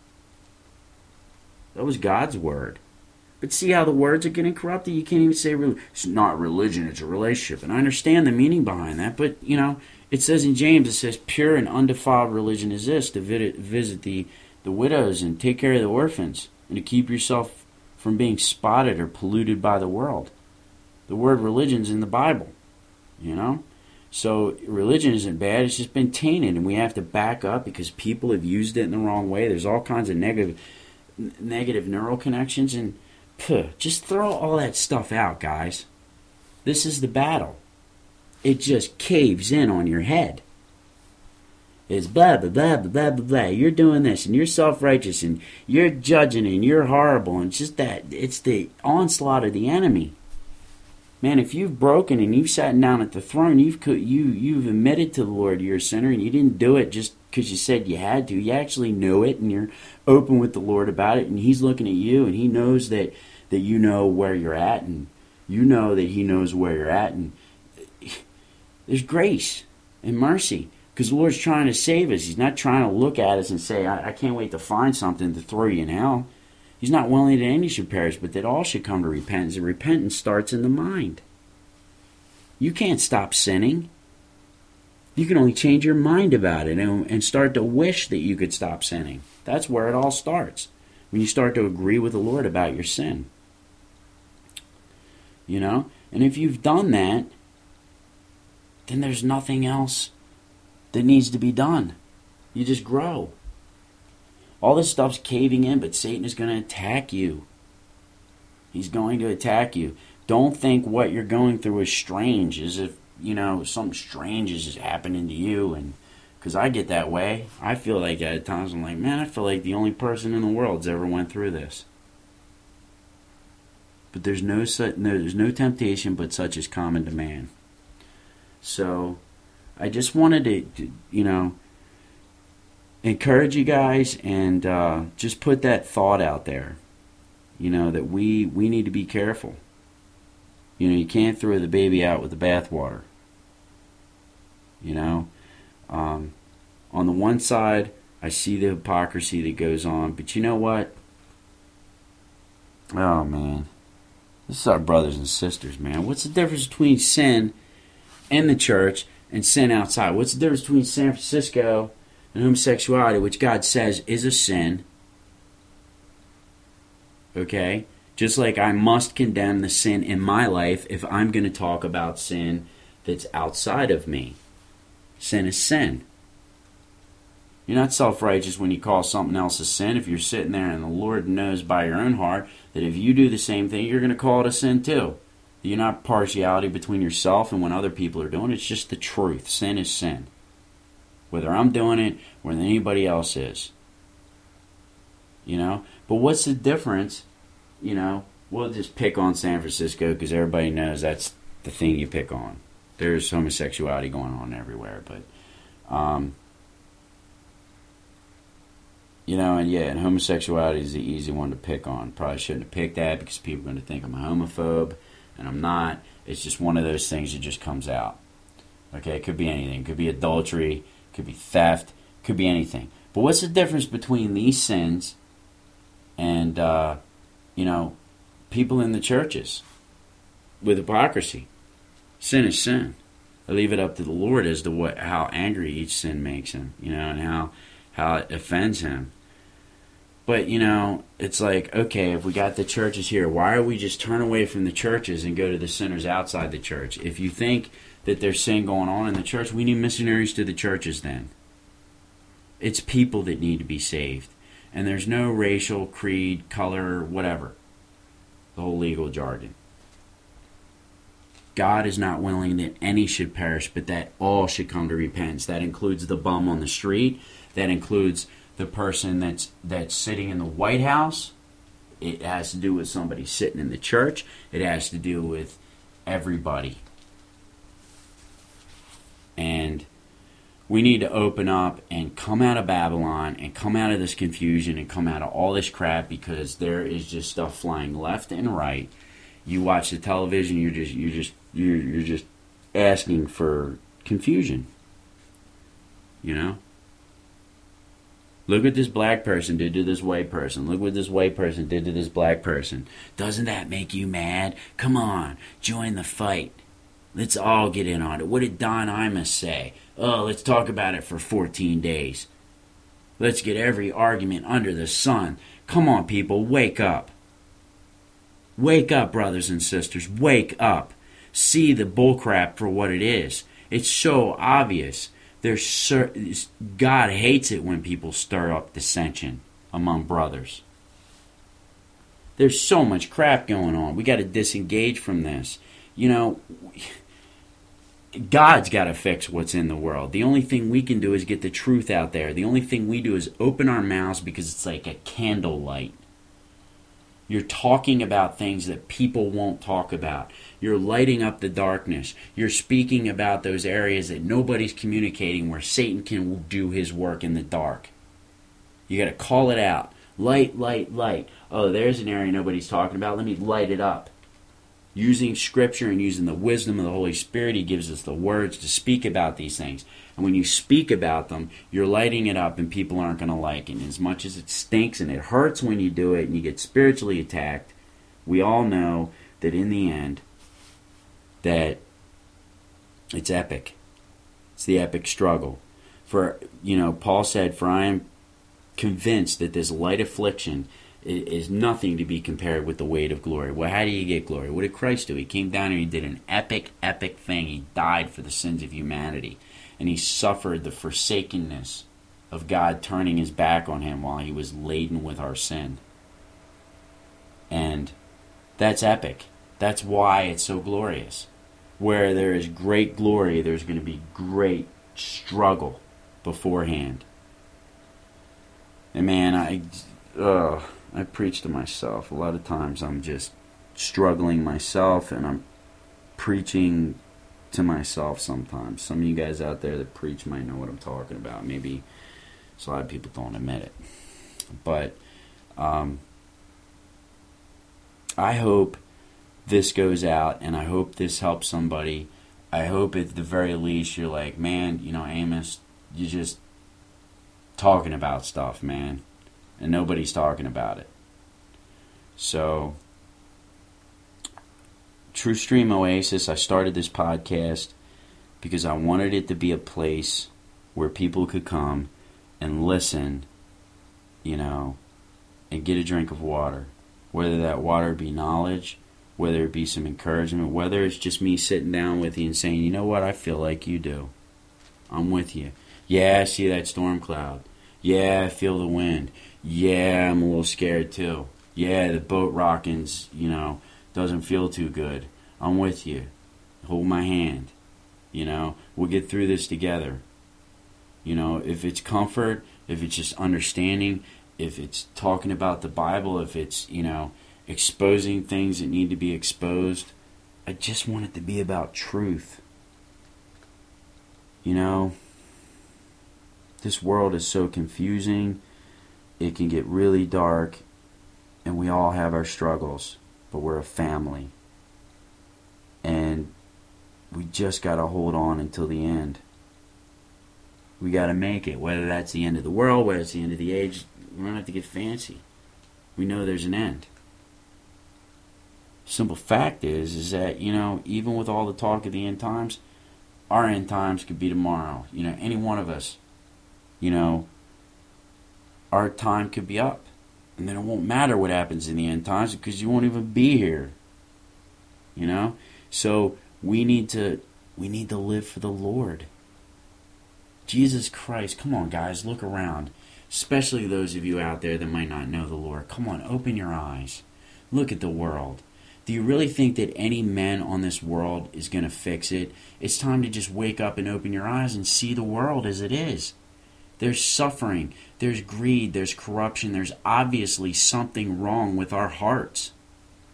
That was God's word. But see how the words are getting corrupted? You can't even say it's not religion, it's a relationship. And I understand the meaning behind that, but, you know, it says in James, it says, pure and undefiled religion is this, to visit the widows and take care of the orphans, and to keep yourself from being spotted or polluted by the world. The word religion's in the Bible, you know? So religion isn't bad, it's just been tainted, and we have to back up because people have used it in the wrong way. There's all kinds of negative neural connections, and just throw all that stuff out, guys. This is the battle. It just caves in on your head. It's blah, blah, blah, blah, blah, blah, blah. You're doing this, and you're self-righteous, and you're judging, and you're horrible, and it's just that. It's the onslaught of the enemy. Man, if you've broken and you've sat down at the throne, you've admitted to the Lord you're a sinner, and you didn't do it just because you said you had to. You actually knew it, and you're open with the Lord about it, and He's looking at you, and He knows that you know where you're at, and you know that He knows where you're at, and there's grace and mercy. Because the Lord's trying to save us. He's not trying to look at us and say, I can't wait to find something to throw you in hell. He's not willing that any should perish, but that all should come to repentance. And repentance starts in the mind. You can't stop sinning. You can only change your mind about it and start to wish that you could stop sinning. That's where it all starts. When you start to agree with the Lord about your sin. You know? And if you've done that, then there's nothing else that needs to be done. You just grow. All this stuff's caving in, but Satan is going to attack you. He's going to attack you. Don't think what you're going through is strange, as if, you know, something strange is just happening to you. And because I get that way. I feel like at times I'm like, man, I feel like the only person in the world's ever went through this. But there's no temptation but such as common to man. So I just wanted to you know, encourage you guys and just put that thought out there, you know, that we need to be careful. You know, you can't throw the baby out with the bathwater. You know, on the one side, I see the hypocrisy that goes on, but you know what? Oh, man. This is our brothers and sisters, man. What's the difference between sin in the church and sin outside? What's the difference between San Francisco and homosexuality, which God says is a sin? Okay? Just like I must condemn the sin in my life if I'm going to talk about sin that's outside of me. Sin is sin. You're not self-righteous when you call something else a sin. If you're sitting there and the Lord knows by your own heart that if you do the same thing, you're going to call it a sin too. You're not partiality between yourself and when other people are doing it. It's just the truth. Sin is sin. Whether I'm doing it or anybody else is. You know? But what's the difference? You know, we'll just pick on San Francisco because everybody knows that's the thing you pick on. There's homosexuality going on everywhere. But, you know, and homosexuality is the easy one to pick on. Probably shouldn't have picked that because people are going to think I'm a homophobe. And I'm not. It's just one of those things that just comes out. Okay, it could be anything. It could be adultery. It could be theft. It could be anything. But what's the difference between these sins and, you know, people in the churches with hypocrisy? Sin is sin. I leave it up to the Lord as to how angry each sin makes him, you know, and how it offends him. But, you know, it's like, okay, if we got the churches here, why are we just turn away from the churches and go to the sinners outside the church? If you think that there's sin going on in the church, we need missionaries to the churches then. It's people that need to be saved. And there's no racial, creed, color, whatever. The whole legal jargon. God is not willing that any should perish, but that all should come to repentance. That includes the bum on the street. That includes the person that's sitting in the White House. It has to do with somebody sitting in the church. It has to do with everybody. And we need to open up and come out of Babylon and come out of this confusion and come out of all this crap, because there is just stuff flying left and right. You watch the television, you're just asking for confusion. You know? Look what this black person did to this white person. Look what this white person did to this black person. Doesn't that make you mad? Come on, join the fight. Let's all get in on it. What did Don Imus say? Oh, let's talk about it for 14 days. Let's get every argument under the sun. Come on, people, wake up. Wake up, brothers and sisters. Wake up. See the bullcrap for what it is. It's so obvious. God hates it when people stir up dissension among brothers. There's so much crap going on. We got to disengage from this. You know, God's got to fix what's in the world. The only thing we can do is get the truth out there. The only thing we do is open our mouths, because it's like a candlelight. You're talking about things that people won't talk about. You're lighting up the darkness. You're speaking about those areas that nobody's communicating, where Satan can do his work in the dark. You got to call it out. Light, light, light. Oh, there's an area nobody's talking about. Let me light it up. Using Scripture and using the wisdom of the Holy Spirit, He gives us the words to speak about these things. And when you speak about them, you're lighting it up, and people aren't going to like it. And as much as it stinks and it hurts when you do it and you get spiritually attacked, we all know that in the end, that it's epic. It's the epic struggle. For, Paul said, "For I am convinced that this light affliction is nothing to be compared with the weight of glory." Well, how do you get glory? What did Christ do? He came down and He did an epic, epic thing. He died for the sins of humanity. And He suffered the forsakenness of God turning His back on Him while He was laden with our sin. And that's epic. That's why it's so glorious. Where there is great glory, there's going to be great struggle beforehand. And man, I preach to myself. A lot of times I'm just struggling myself, and I'm preaching to myself sometimes. Some of you guys out there that preach might know what I'm talking about. Maybe a lot of people don't admit it. But I hope this goes out, and I hope this helps somebody. I hope at the very least you're like, man, Amos, you're just talking about stuff, man. And nobody's talking about it. So, True Stream Oasis, I started this podcast because I wanted it to be a place where people could come and listen, and get a drink of water. Whether that water be knowledge, whether it be some encouragement, whether it's just me sitting down with you and saying, you know what, I feel like you do. I'm with you. Yeah, I see that storm cloud. Yeah, I feel the wind. Yeah, I'm a little scared too. Yeah, the boat rocking's, doesn't feel too good. I'm with you. Hold my hand. We'll get through this together. If it's comfort, if it's just understanding, if it's talking about the Bible, if it's, exposing things that need to be exposed, I just want it to be about truth. This world is so confusing. It can get really dark, and we all have our struggles, but we're a family. And we just got to hold on until the end. We got to make it, whether that's the end of the world, whether it's the end of the age. We don't have to get fancy. We know there's an end. Simple fact is that, even with all the talk of the end times, our end times could be tomorrow. Any one of us, our time could be up. And then it won't matter what happens in the end times, because you won't even be here. So we need to live for the Lord. Jesus Christ, come on guys, look around. Especially those of you out there that might not know the Lord. Come on, open your eyes. Look at the world. Do you really think that any man on this world is going to fix it? It's time to just wake up and open your eyes and see the world as it is. There's suffering, there's greed, there's corruption, there's obviously something wrong with our hearts.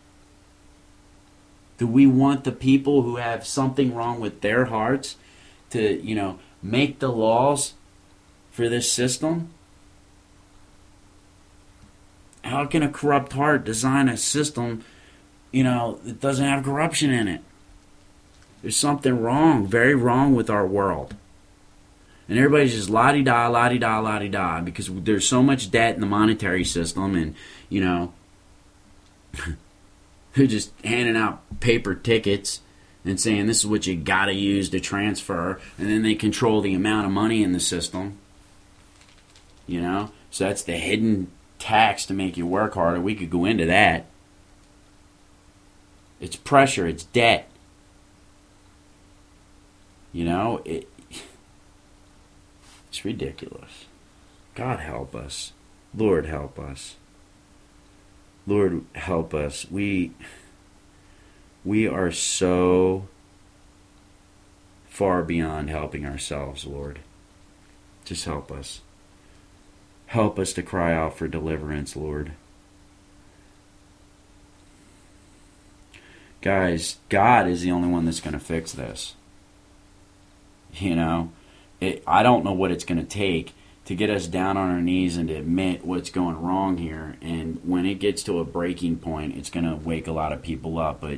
Do we want the people who have something wrong with their hearts to make the laws for this system? How can a corrupt heart design a system, that doesn't have corruption in it? There's something wrong, very wrong with our world. And everybody's just la-di-da, la-di-da, la-di-da, because there's so much debt in the monetary system, and, they're just handing out paper tickets and saying this is what you gotta use to transfer, and then they control the amount of money in the system. So that's the hidden tax to make you work harder. We could go into that. It's pressure, it's debt. It's ridiculous. God help us. Lord help us. Lord help us. We are so far beyond helping ourselves, Lord. Just help us. Help us to cry out for deliverance, Lord. Guys, God is the only one that's going to fix this. I don't know what it's going to take to get us down on our knees and to admit what's going wrong here. And when it gets to a breaking point, it's going to wake a lot of people up. But,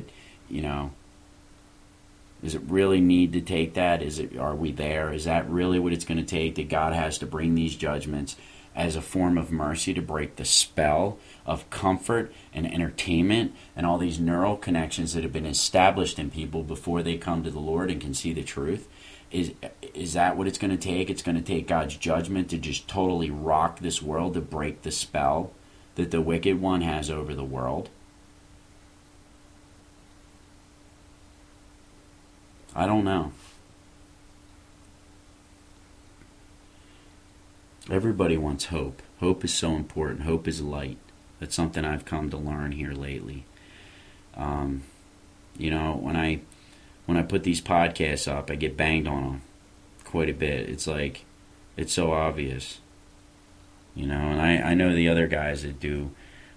does it really need to take that? Are we there? Is that really what it's going to take, that God has to bring these judgments as a form of mercy to break the spell of comfort and entertainment and all these neural connections that have been established in people before they come to the Lord and can see the truth? Is that what it's going to take? It's going to take God's judgment to just totally rock this world, to break the spell that the wicked one has over the world? I don't know. Everybody wants hope. Hope is so important. Hope is light. That's something I've come to learn here lately. When I put these podcasts up, I get banged on them quite a bit. It's like, it's so obvious. And I know the other guys that do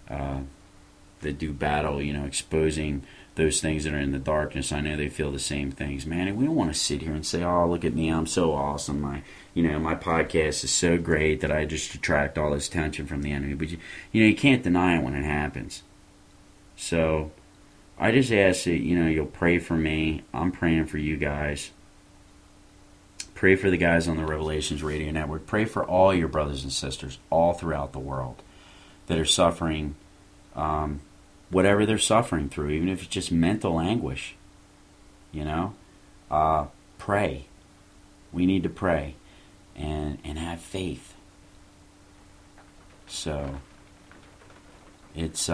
battle, exposing those things that are in the darkness. I know they feel the same things. Man, we don't want to sit here and say, oh, look at me, I'm so awesome. My podcast is so great that I just attract all this attention from the enemy. But you can't deny it when it happens. So I just ask that, you'll pray for me. I'm praying for you guys. Pray for the guys on the Revelations Radio Network. Pray for all your brothers and sisters all throughout the world that are suffering whatever they're suffering through, even if it's just mental anguish. Pray. We need to pray and have faith. So it's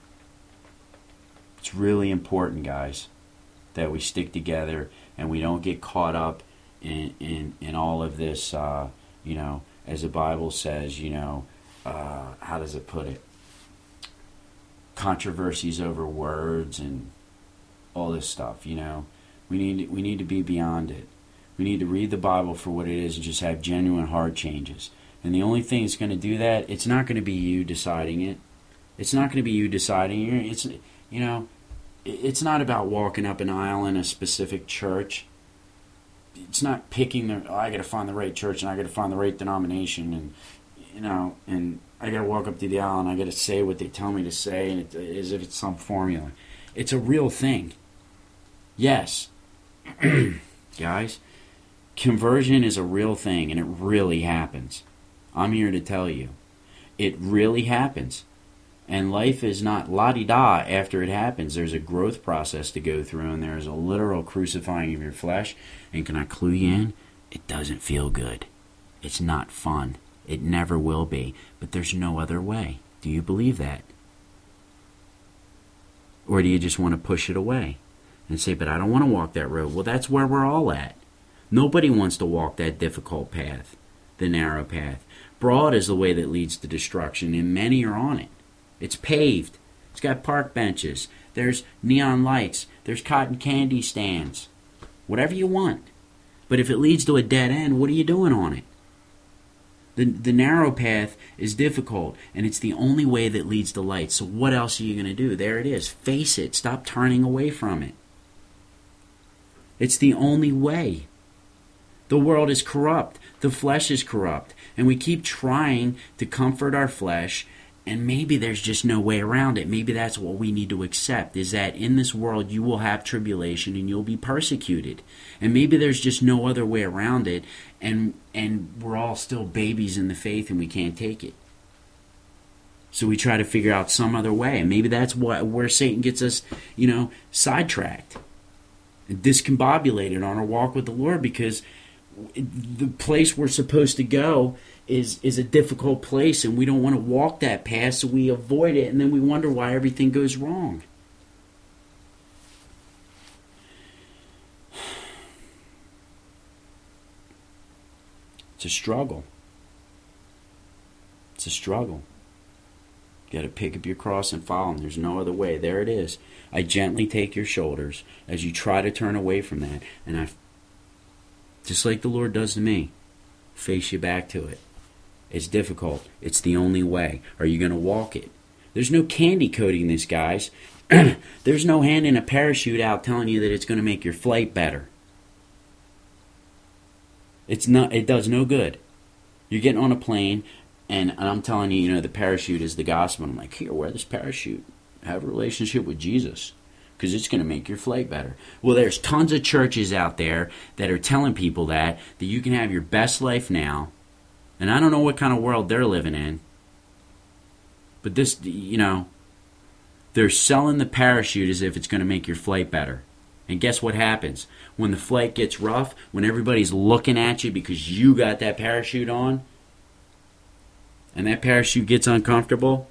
really important, guys, that we stick together and we don't get caught up in all of this, as the Bible says, how does it put it? Controversies over words and all this stuff, We need to be beyond it. We need to read the Bible for what it is and just have genuine heart changes. And the only thing that's going to do that, it's not going to be you deciding it. It's not going to be you deciding. It's not about walking up an aisle in a specific church. It's not picking I got to find the right church and I got to find the right denomination and I got to walk up to the aisle and I got to say what they tell me to say, and as if it's some formula. It's a real thing. Yes, guys, conversion is a real thing, and it really happens. I'm here to tell you, it really happens. And life is not la-di-da after it happens. There's a growth process to go through, and there's a literal crucifying of your flesh. And can I clue you in? It doesn't feel good. It's not fun. It never will be. But there's no other way. Do you believe that? Or do you just want to push it away and say, but I don't want to walk that road? Well, that's where we're all at. Nobody wants to walk that difficult path, the narrow path. Broad is the way that leads to destruction, and many are on it. It's paved. It's got park benches. There's neon lights. There's cotton candy stands. Whatever you want. But if it leads to a dead end, what are you doing on it? The narrow path is difficult, and it's the only way that leads to light. So what else are you going to do? There it is. Face it. Stop turning away from it. It's the only way. The world is corrupt. The flesh is corrupt. And we keep trying to comfort our flesh, and maybe there's just no way around it. Maybe that's what we need to accept, is that in this world you will have tribulation and you'll be persecuted. And maybe there's just no other way around it, and we're all still babies in the faith and we can't take it. So we try to figure out some other way. And maybe that's where Satan gets us, sidetracked and discombobulated on our walk with the Lord, because the place we're supposed to go is a difficult place, and we don't want to walk that path, so we avoid it, and then we wonder why everything goes wrong. It's a struggle. It's a struggle. You got to pick up your cross and follow him. There's no other way. There it is. I gently take your shoulders as you try to turn away from that, and I, just like the Lord does to me, face you back to it. It's difficult. It's the only way. Are you going to walk it? There's no candy coating this, guys. There's no hand in a parachute out telling you that it's going to make your flight better. It's not. It does no good. You're getting on a plane, and I'm telling you, the parachute is the gospel. I'm like, here, wear this parachute. Have a relationship with Jesus, because it's going to make your flight better. Well, there's tons of churches out there that are telling people that you can have your best life now. And I don't know what kind of world they're living in. But this, they're selling the parachute as if it's going to make your flight better. And guess what happens? When the flight gets rough, when everybody's looking at you because you got that parachute on, and that parachute gets uncomfortable,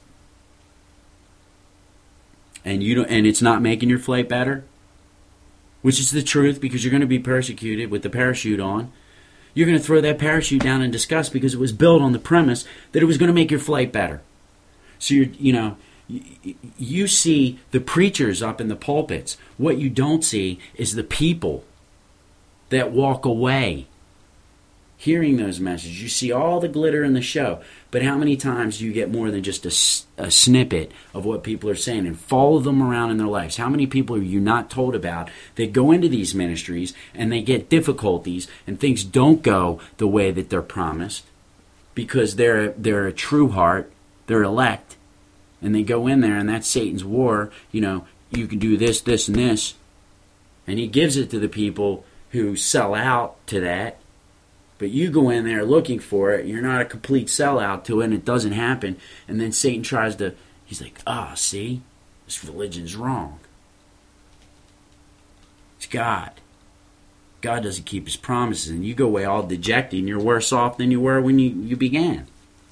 and it's not making your flight better, which is the truth, because you're going to be persecuted with the parachute on, you're going to throw that parachute down in disgust because it was built on the premise that it was going to make your flight better. So you see the preachers up in the pulpits. What you don't see is the people that walk away hearing those messages. You see all the glitter in the show, but how many times do you get more than just a snippet of what people are saying and follow them around in their lives? How many people are you not told about that go into these ministries and they get difficulties and things don't go the way that they're promised because they're a true heart, they're elect, and they go in there, and that's Satan's war. You can do this, this, and this, and he gives it to the people who sell out to that. But you go in there looking for it, you're not a complete sellout to it, and it doesn't happen. And then Satan he's like, see, this religion's wrong. It's God. God doesn't keep his promises, and you go away all dejected, and you're worse off than you were when you began.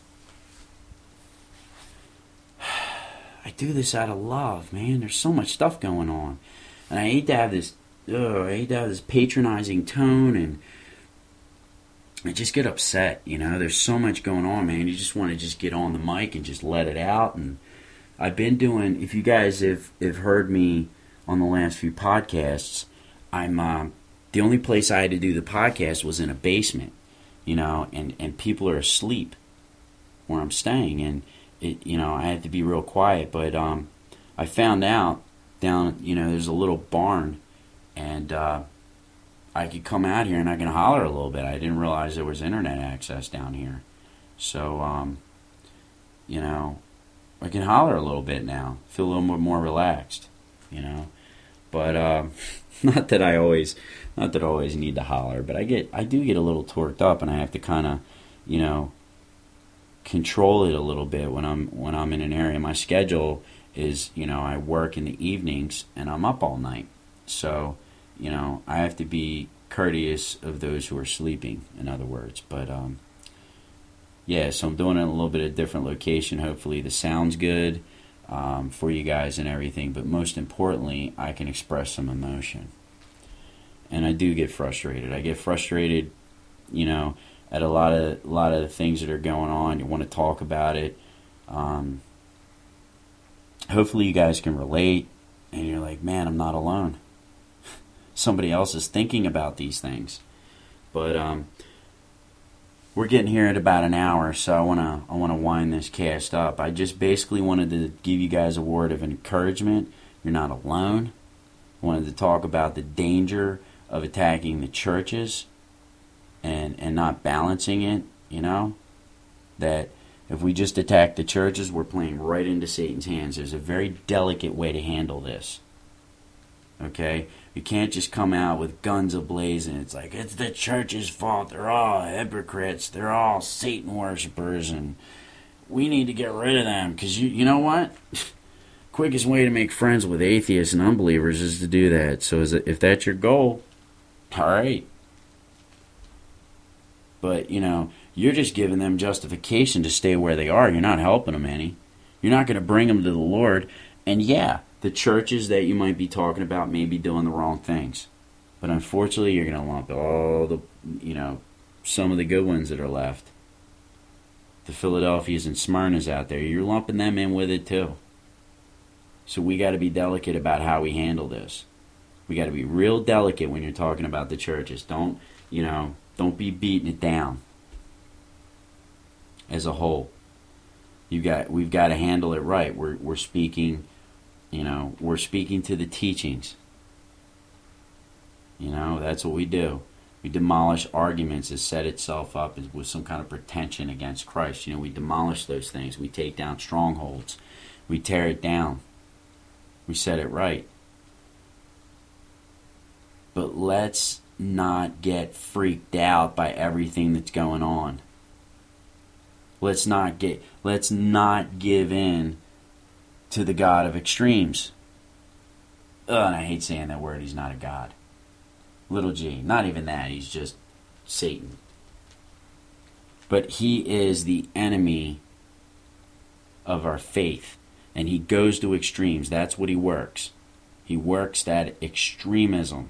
I do this out of love, man. There's so much stuff going on. And I hate to have this patronizing tone, and I just get upset, There's so much going on, man. You just want to just get on the mic and just let it out. And I've been doing, if you guys have heard me on the last few podcasts, I'm the only place I had to do the podcast was in a basement, and people are asleep where I'm staying, and I had to be real quiet. But I found out down, there's a little barn, and I could come out here and I can holler a little bit. I didn't realize there was internet access down here. So, I can holler a little bit now. Feel a little more relaxed, But not that I always need to holler, but I do get a little torqued up, and I have to kind of, control it a little bit when I'm in an area. My schedule is, I work in the evenings and I'm up all night. So, I have to be courteous of those who are sleeping, in other words. But, so I'm doing it in a little bit of a different location. Hopefully the sound's good for you guys and everything. But most importantly, I can express some emotion. And I do get frustrated. I get frustrated, at a lot of the things that are going on. You want to talk about it. Hopefully you guys can relate. And you're like, man, I'm not alone. Somebody else is thinking about these things. But we're getting here at about an hour, so I wanna wind this cast up. I just basically wanted to give you guys a word of encouragement. You're not alone. I wanted to talk about the danger of attacking the churches. and not balancing it, that if we just attack the churches, we're playing right into Satan's hands. There's a very delicate way to handle this. Okay? You can't just come out with guns ablazing. It's like, it's the church's fault. They're all hypocrites. They're all Satan worshipers, and we need to get rid of them. Because you know what? Quickest way to make friends with atheists and unbelievers is to do that. So if that's your goal, all right. But, you're just giving them justification to stay where they are. You're not helping them any. You're not going to bring them to the Lord. And yeah, the churches that you might be talking about may be doing the wrong things. But unfortunately, you're going to lump all the, some of the good ones that are left. The Philadelphias and Smyrnas out there, you're lumping them in with it too. So we got to be delicate about how we handle this. We got to be real delicate when you're talking about the churches. Don't be beating it down as a whole. We've got to handle it right. We're speaking, we're speaking to the teachings. That's what we do. We demolish arguments that set itself up with some kind of pretension against Christ. We demolish those things. We take down strongholds. We tear it down. We set it right. But let's not get freaked out by everything that's going on. Let's not give in to the God of extremes. And I hate saying that word. He's not a God. Little g. Not even that. He's just Satan. But he is the enemy of our faith. And he goes to extremes. That's what he works. He works that extremism.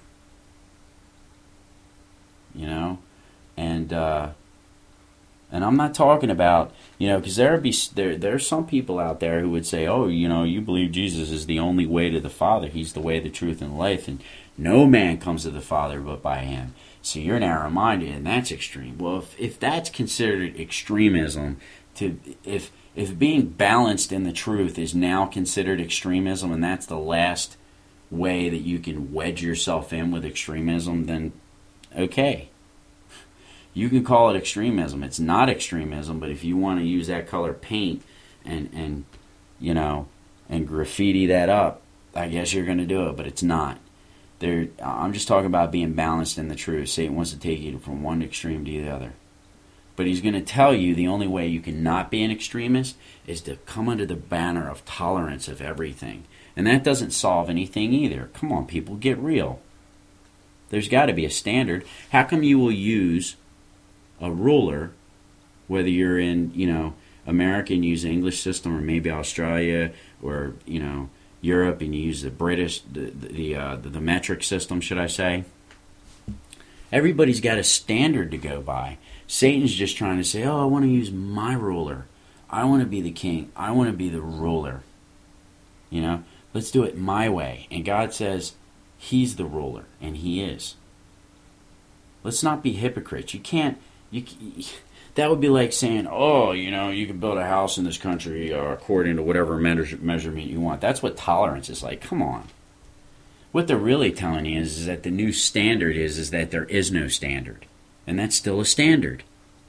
And I'm not talking about, because there's some people out there who would say, oh, you believe Jesus is the only way to the Father. He's the way, the truth, and life, and no man comes to the Father but by him. So you're narrow-minded, and that's extreme. Well, if that's considered extremism, if being balanced in the truth is now considered extremism, and that's the last way that you can wedge yourself in with extremism, then okay. You can call it extremism. It's not extremism, but if you want to use that color paint and graffiti that up, I guess you're going to do it, but it's not. I'm just talking about being balanced in the truth. Satan wants to take you from one extreme to the other. But he's going to tell you the only way you can not be an extremist is to come under the banner of tolerance of everything. And that doesn't solve anything either. Come on, people, get real. There's got to be a standard. How come you will use a ruler, whether you're in, America and use the English system, or maybe Australia, or, Europe and you use the British, the metric system, should I say? Everybody's got a standard to go by. Satan's just trying to say, oh, I want to use my ruler. I want to be the king. I want to be the ruler. Let's do it my way. And God says he's the ruler, and he is. Let's not be hypocrites. That would be like saying, oh, you can build a house in this country according to whatever measurement you want. That's what tolerance is like. Come on. What they're really telling you is that the new standard is that there is no standard. And that's still a standard.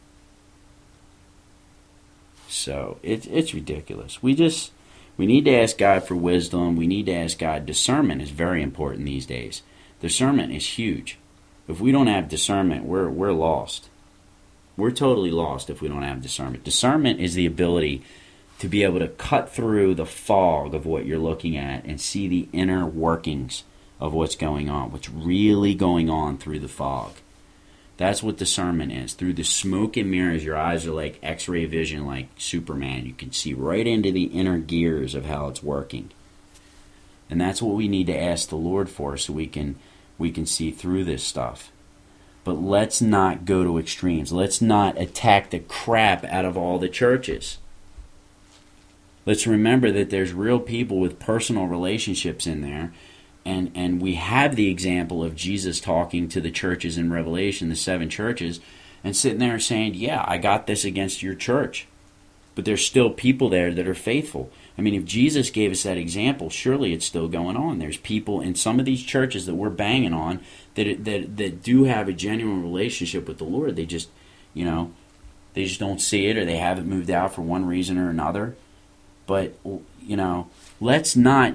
So it's ridiculous. We need to ask God for wisdom. We need to ask God. Discernment is very important these days. Discernment is huge. If we don't have discernment, we're lost. We're totally lost if we don't have discernment. Discernment is the ability to be able to cut through the fog of what you're looking at and see the inner workings of what's going on, what's really going on through the fog. That's what discernment is. Through the smoke and mirrors, your eyes are like X-ray vision, like Superman. You can see right into the inner gears of how it's working. And that's what we need to ask the Lord for, so we can see through this stuff. But let's not go to extremes. Let's not attack the crap out of all the churches. Let's remember that there's real people with personal relationships in there. And we have the example of Jesus talking to the churches in Revelation, the 7 churches, and sitting there saying, yeah, I got this against your church. but there's still people there that are faithful. I mean, if Jesus gave us that example, surely it's still going on. There's people in some of these churches that we're banging on that do have a genuine relationship with the Lord. They just, they just don't see it, or they haven't moved out for one reason or another. But, let's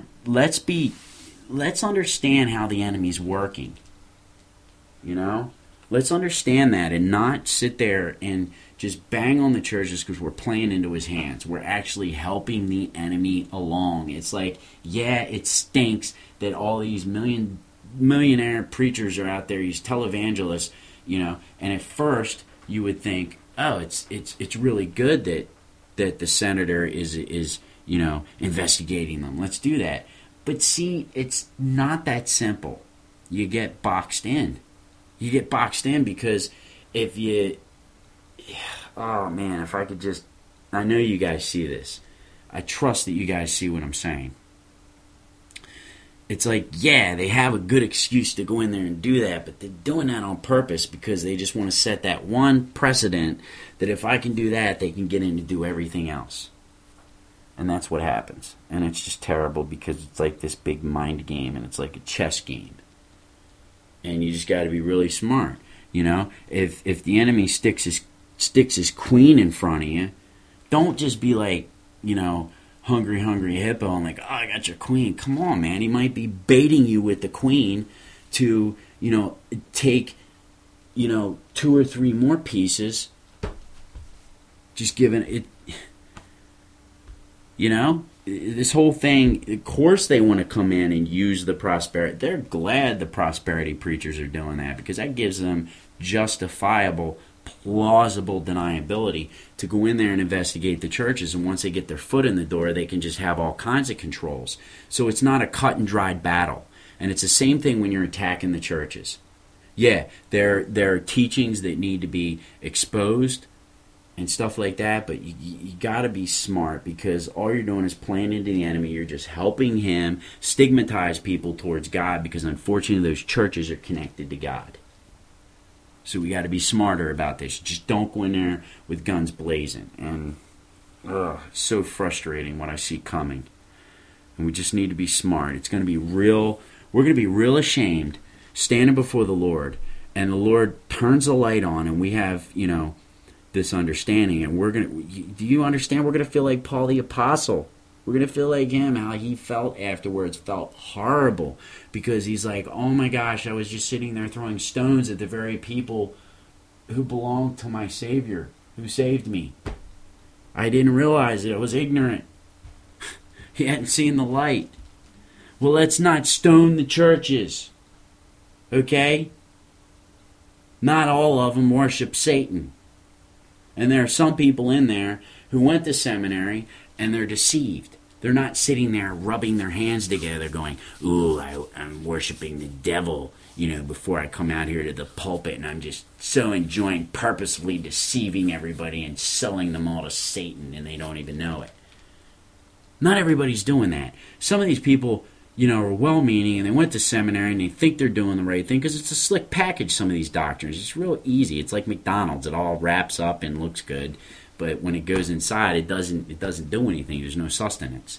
understand how the enemy's working. Let's understand that and not sit there and just bang on the churches because we're playing into his hands. We're actually helping the enemy along. It's like, yeah, it stinks that all these millionaire preachers are out there, these televangelists, and at first you would think, oh, it's really good that the senator is investigating them. Let's do that. But see, it's not that simple. You get boxed in. You get boxed in because if you... Oh, man, if I could just... I know you guys see this. I trust that you guys see what I'm saying. It's like, yeah, they have a good excuse to go in there and do that, but they're doing that on purpose because they just want to set that one precedent that if I can do that, they can get in to do everything else. And that's what happens. And it's just terrible because it's like this big mind game, and it's like a chess game. And you just got to be really smart. If the enemy sticks his queen in front of you, don't just be like, hungry hippo and like, oh, I got your queen. Come on, man. He might be baiting you with the queen to, take, 2 or 3 more pieces. Just giving it, this whole thing, of course they want to come in and use the prosperity. They're glad the prosperity preachers are doing that because that gives them justifiable, plausible deniability to go in there and investigate the churches. And once they get their foot in the door, they can just have all kinds of controls. So it's not a cut and dried battle. And it's the same thing when you're attacking the churches. Yeah, there are teachings that need to be exposed and stuff like that, but you got to be smart because all you're doing is playing into the enemy. You're just helping him stigmatize people towards God because unfortunately those churches are connected to God. So we got to be smarter about this. Just don't go in there with guns blazing. And it's so frustrating what I see coming. And we just need to be smart. It's going to be real. We're going to be real ashamed standing before the Lord, and the Lord turns the light on, and we have, this understanding, and do you understand? We're going to feel like Paul the Apostle. We're going to feel like him, how he felt afterwards, felt horrible, because he's like, oh my gosh, I was just sitting there throwing stones at the very people who belonged to my Savior, who saved me. I didn't realize it. I was ignorant. He hadn't seen the light. Well, let's not stone the churches, okay? Not all of them worship Satan. And there are some people in there who went to seminary and they're deceived. They're not sitting there rubbing their hands together going, ooh, I'm worshiping the devil, before I come out here to the pulpit, and I'm just so enjoying purposefully deceiving everybody and selling them all to Satan, and they don't even know it. Not everybody's doing that. Some of these people, are well-meaning, and they went to seminary, and they think they're doing the right thing, because it's a slick package, some of these doctrines. It's real easy. It's like McDonald's. It all wraps up and looks good, but when it goes inside, it doesn't do anything. There's no sustenance,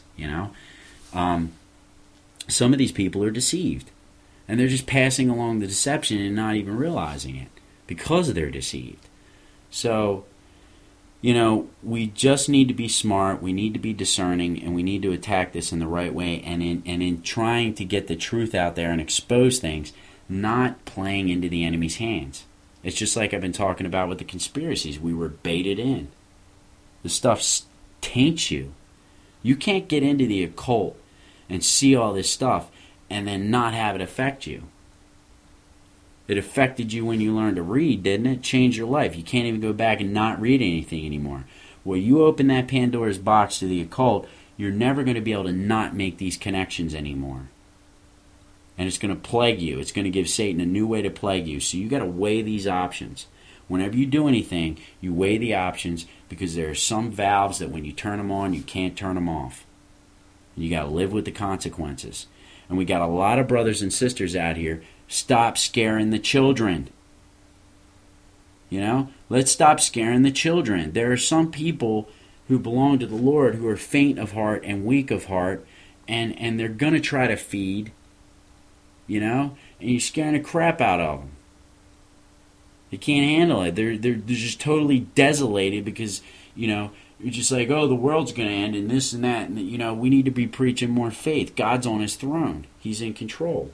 Some of these people are deceived, and they're just passing along the deception and not even realizing it, because they're deceived. So, we just need to be smart, we need to be discerning, and we need to attack this in the right way, and in trying to get the truth out there and expose things, not playing into the enemy's hands. It's just like I've been talking about with the conspiracies. We were baited in. The stuff taints you. You can't get into the occult and see all this stuff and then not have it affect you. It affected you when you learned to read, didn't it? Changed your life. You can't even go back and not read anything anymore. Well, you open that Pandora's box to the occult, you're never going to be able to not make these connections anymore. And it's going to plague you. It's going to give Satan a new way to plague you. So you got to weigh these options. Whenever you do anything, you weigh the options, because there are some valves that when you turn them on, you can't turn them off. You got to live with the consequences. And we got a lot of brothers and sisters out here. Stop scaring the children. Let's stop scaring the children. There are some people who belong to the Lord who are faint of heart and weak of heart, and they're going to try to feed, and you're scaring the crap out of them. They can't handle it. They're just totally desolated because, you're just like, oh, the world's going to end and this and that. And, we need to be preaching more faith. God's on his throne. He's in control.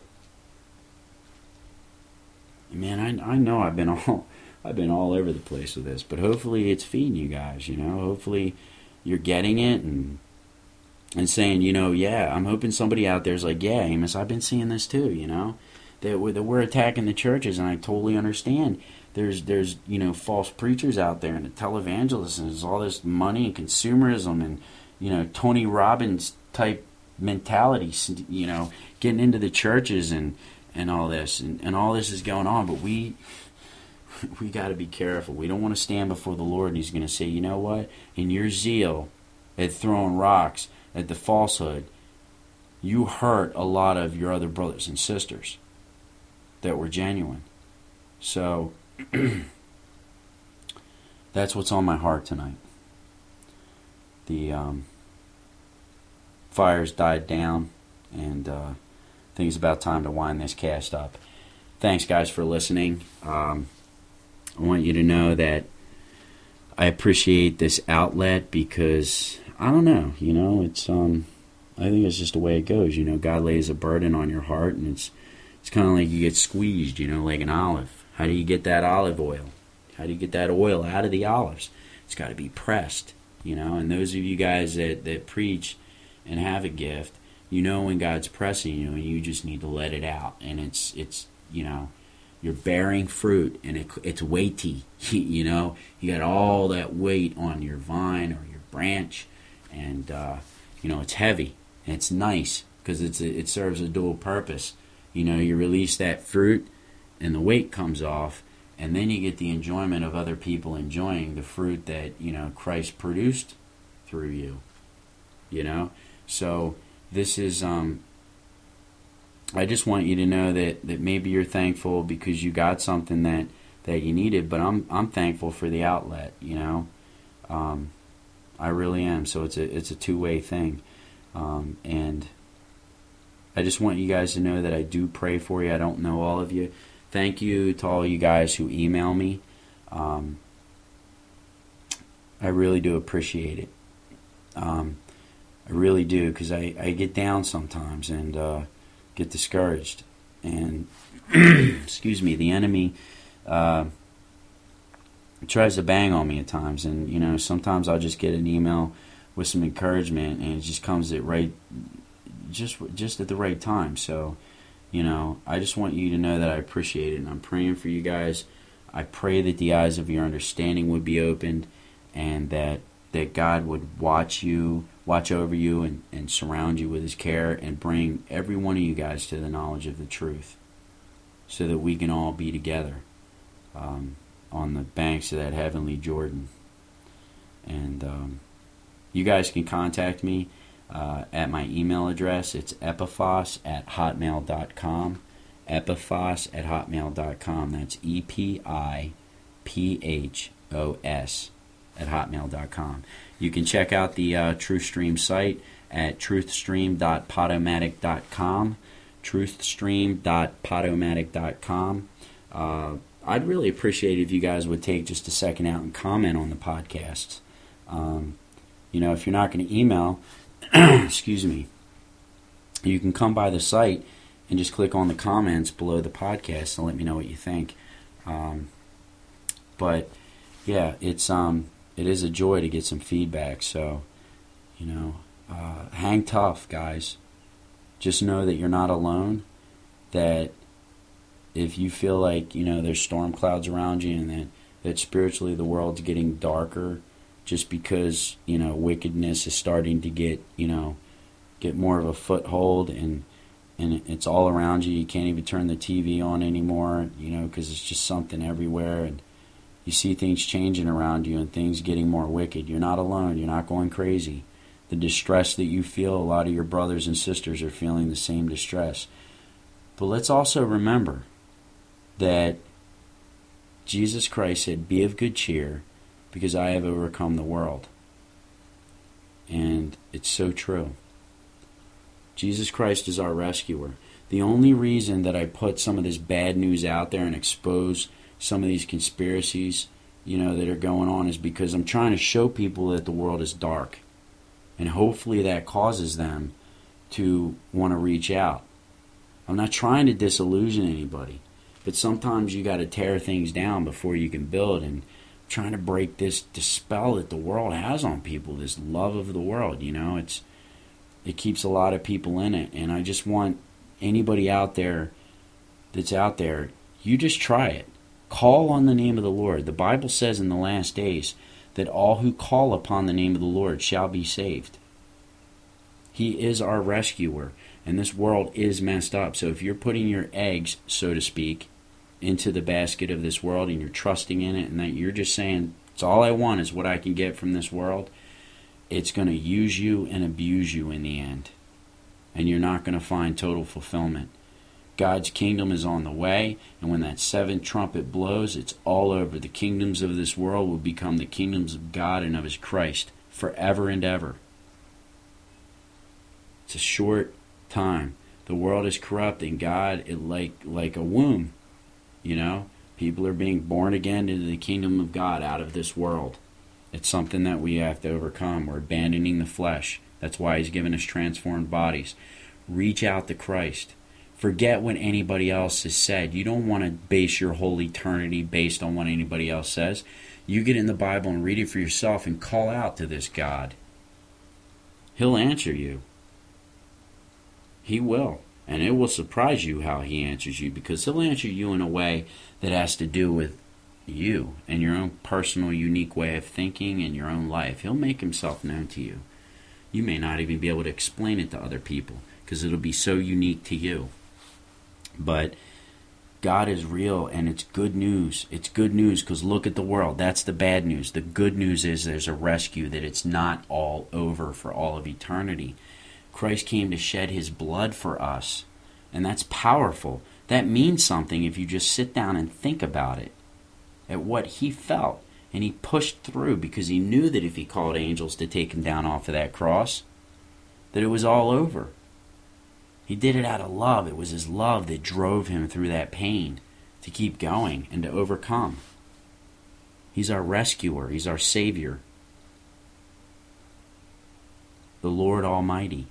And man, I know I've been all over the place with this, but hopefully it's feeding you guys, Hopefully you're getting it and saying, yeah, I'm hoping somebody out there's like, yeah, Amos, I've been seeing this too, that we're attacking the churches, and I totally understand. There's false preachers out there and the televangelists, and there's all this money and consumerism and, Tony Robbins type mentality, getting into the churches and all this, and all this is going on, but we got to be careful. We don't want to stand before the Lord and he's going to say, you know what, in your zeal at throwing rocks at the falsehood, you hurt a lot of your other brothers and sisters that were genuine. So that's what's on my heart tonight. The fires died down, and I think it's about time to wind this cast up. Thanks, guys, for listening. I want you to know that I appreciate this outlet because, I don't know, it's I think it's just the way it goes. God lays a burden on your heart, and it's kind of like you get squeezed, like an olive. How do you get that olive oil? How do you get that oil out of the olives? It's got to be pressed, and those of you guys that preach and have a gift, when God's pressing you, and you just need to let it out, and it's you're bearing fruit, and it's weighty, you got all that weight on your vine or your branch, and it's heavy, and it's nice because it serves a dual purpose. You release that fruit, and the weight comes off, and then you get the enjoyment of other people enjoying the fruit that Christ produced through you. So this is I just want you to know that maybe you're thankful because you got something that you needed, but I'm thankful for the outlet. I really am. So it's a two-way thing, and I just want you guys to know that I do pray for you. I don't know all of you. Thank you to all you guys who email me. I really do appreciate it. I really do, because I get down sometimes and get discouraged. And, excuse me, the enemy tries to bang on me at times. And, sometimes I'll just get an email with some encouragement, and it just comes at just at the right time. So, I just want you to know that I appreciate it, and I'm praying for you guys. I pray that the eyes of your understanding would be opened, and that God would watch over you and surround you with his care, and bring every one of you guys to the knowledge of the truth, so that we can all be together on the banks of that heavenly Jordan. And you guys can contact me at my email address. It's epiphos@hotmail.com. Epiphos@hotmail.com. That's EPIPHOS@hotmail.com. You can check out the TruthStream site at truthstream.podomatic.com. Truthstream.podomatic.com. I'd really appreciate it if you guys would take just a second out and comment on the podcasts. If you're not going to email, excuse me, you can come by the site and just click on the comments below the podcast and let me know what you think. But yeah, it is a joy to get some feedback. So, hang tough, guys. Just know that you're not alone. That if you feel like there's storm clouds around you, and that spiritually the world's getting darker, just because wickedness is starting to get more of a foothold, and it's all around you. You can't even turn the TV on anymore, because it's just something everywhere, and you see things changing around you and things getting more wicked. You're not alone. You're not going crazy. The distress that you feel, a lot of your brothers and sisters are feeling the same distress. But let's also remember that Jesus Christ said, "Be of good cheer, because I have overcome the world." And it's so true. Jesus Christ is our rescuer. The only reason that I put some of this bad news out there and expose some of these conspiracies, that are going on is because I'm trying to show people that the world is dark. And hopefully that causes them to want to reach out. I'm not trying to disillusion anybody, but sometimes you got to tear things down before you can build, and I'm trying to break this spell that the world has on people, this love of the world, it keeps a lot of people in it, and I just want anybody out there that's out there, you just try it. Call on the name of the Lord. The Bible says in the last days that all who call upon the name of the Lord shall be saved. He is our rescuer, and this world is messed up. So if you're putting your eggs, so to speak, into the basket of this world and you're trusting in it and that you're just saying, it's all I want is what I can get from this world, it's going to use you and abuse you in the end. And you're not going to find total fulfillment. God's kingdom is on the way, and when that seventh trumpet blows, it's all over. The kingdoms of this world will become the kingdoms of God and of His Christ forever and ever. It's a short time. The world is corrupting God like a womb. People are being born again into the kingdom of God out of this world. It's something that we have to overcome. We're abandoning the flesh. That's why He's given us transformed bodies. Reach out to Christ. Forget what anybody else has said. You don't want to base your whole eternity based on what anybody else says. You get in the Bible and read it for yourself and call out to this God. He'll answer you. He will. And it will surprise you how He answers you, because He'll answer you in a way that has to do with you and your own personal, unique way of thinking and your own life. He'll make Himself known to you. You may not even be able to explain it to other people because it'll be so unique to you. But God is real, and it's good news. It's good news because look at the world. That's the bad news. The good news is there's a rescue, that it's not all over for all of eternity. Christ came to shed His blood for us, and that's powerful. That means something if you just sit down and think about it, at what He felt. And He pushed through because He knew that if He called angels to take Him down off of that cross, that it was all over. He did it out of love. It was His love that drove Him through that pain to keep going and to overcome. He's our rescuer. He's our Savior. The Lord Almighty.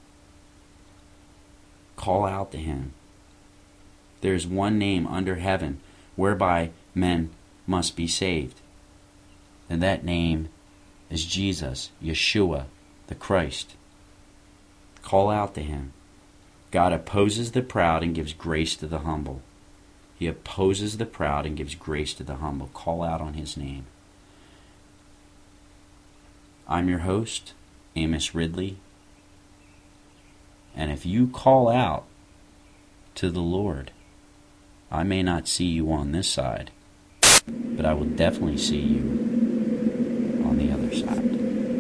Call out to Him. There's one name under heaven whereby men must be saved. And that name is Jesus, Yeshua, the Christ. Call out to Him. God opposes the proud and gives grace to the humble. He opposes the proud and gives grace to the humble. Call out on His name. I'm your host, Amos Ridley. And if you call out to the Lord, I may not see you on this side, but I will definitely see you on the other side.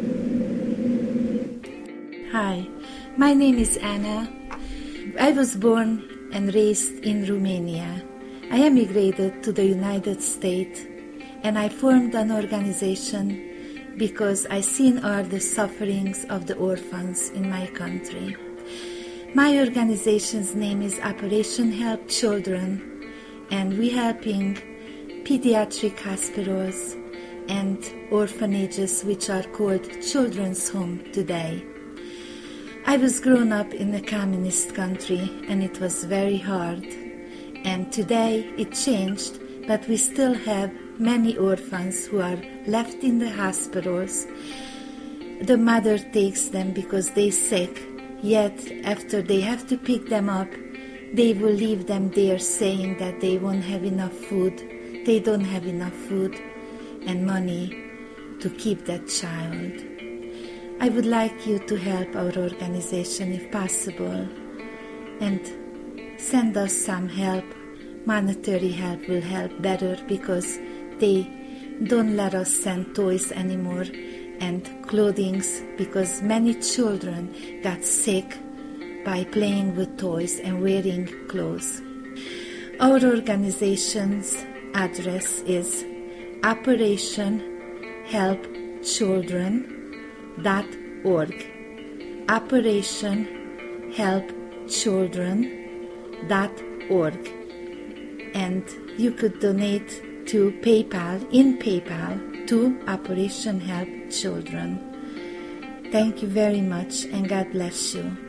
Hi, my name is Anna. I was born and raised in Romania. I emigrated to the United States, and I formed an organization because I seen all the sufferings of the orphans in my country. My organization's name is Operation Help Children, and we're helping pediatric hospitals and orphanages, which are called Children's Home today. I was grown up in a communist country, and it was very hard. And today it changed, but we still have many orphans who are left in the hospitals. The mother takes them because they're sick, yet after they have to pick them up, they will leave them there saying that they won't have enough food. They don't have enough food and money to keep that child. I would like you to help our organization if possible, and send us some help. Monetary help will help better because they don't let us send toys anymore and clothings, because many children got sick by playing with toys and wearing clothes. Our organization's address is operationhelpchildren.org. OperationHelpChildren.org, and you could donate to PayPal to Operation Help Children. Thank you very much, and God bless you.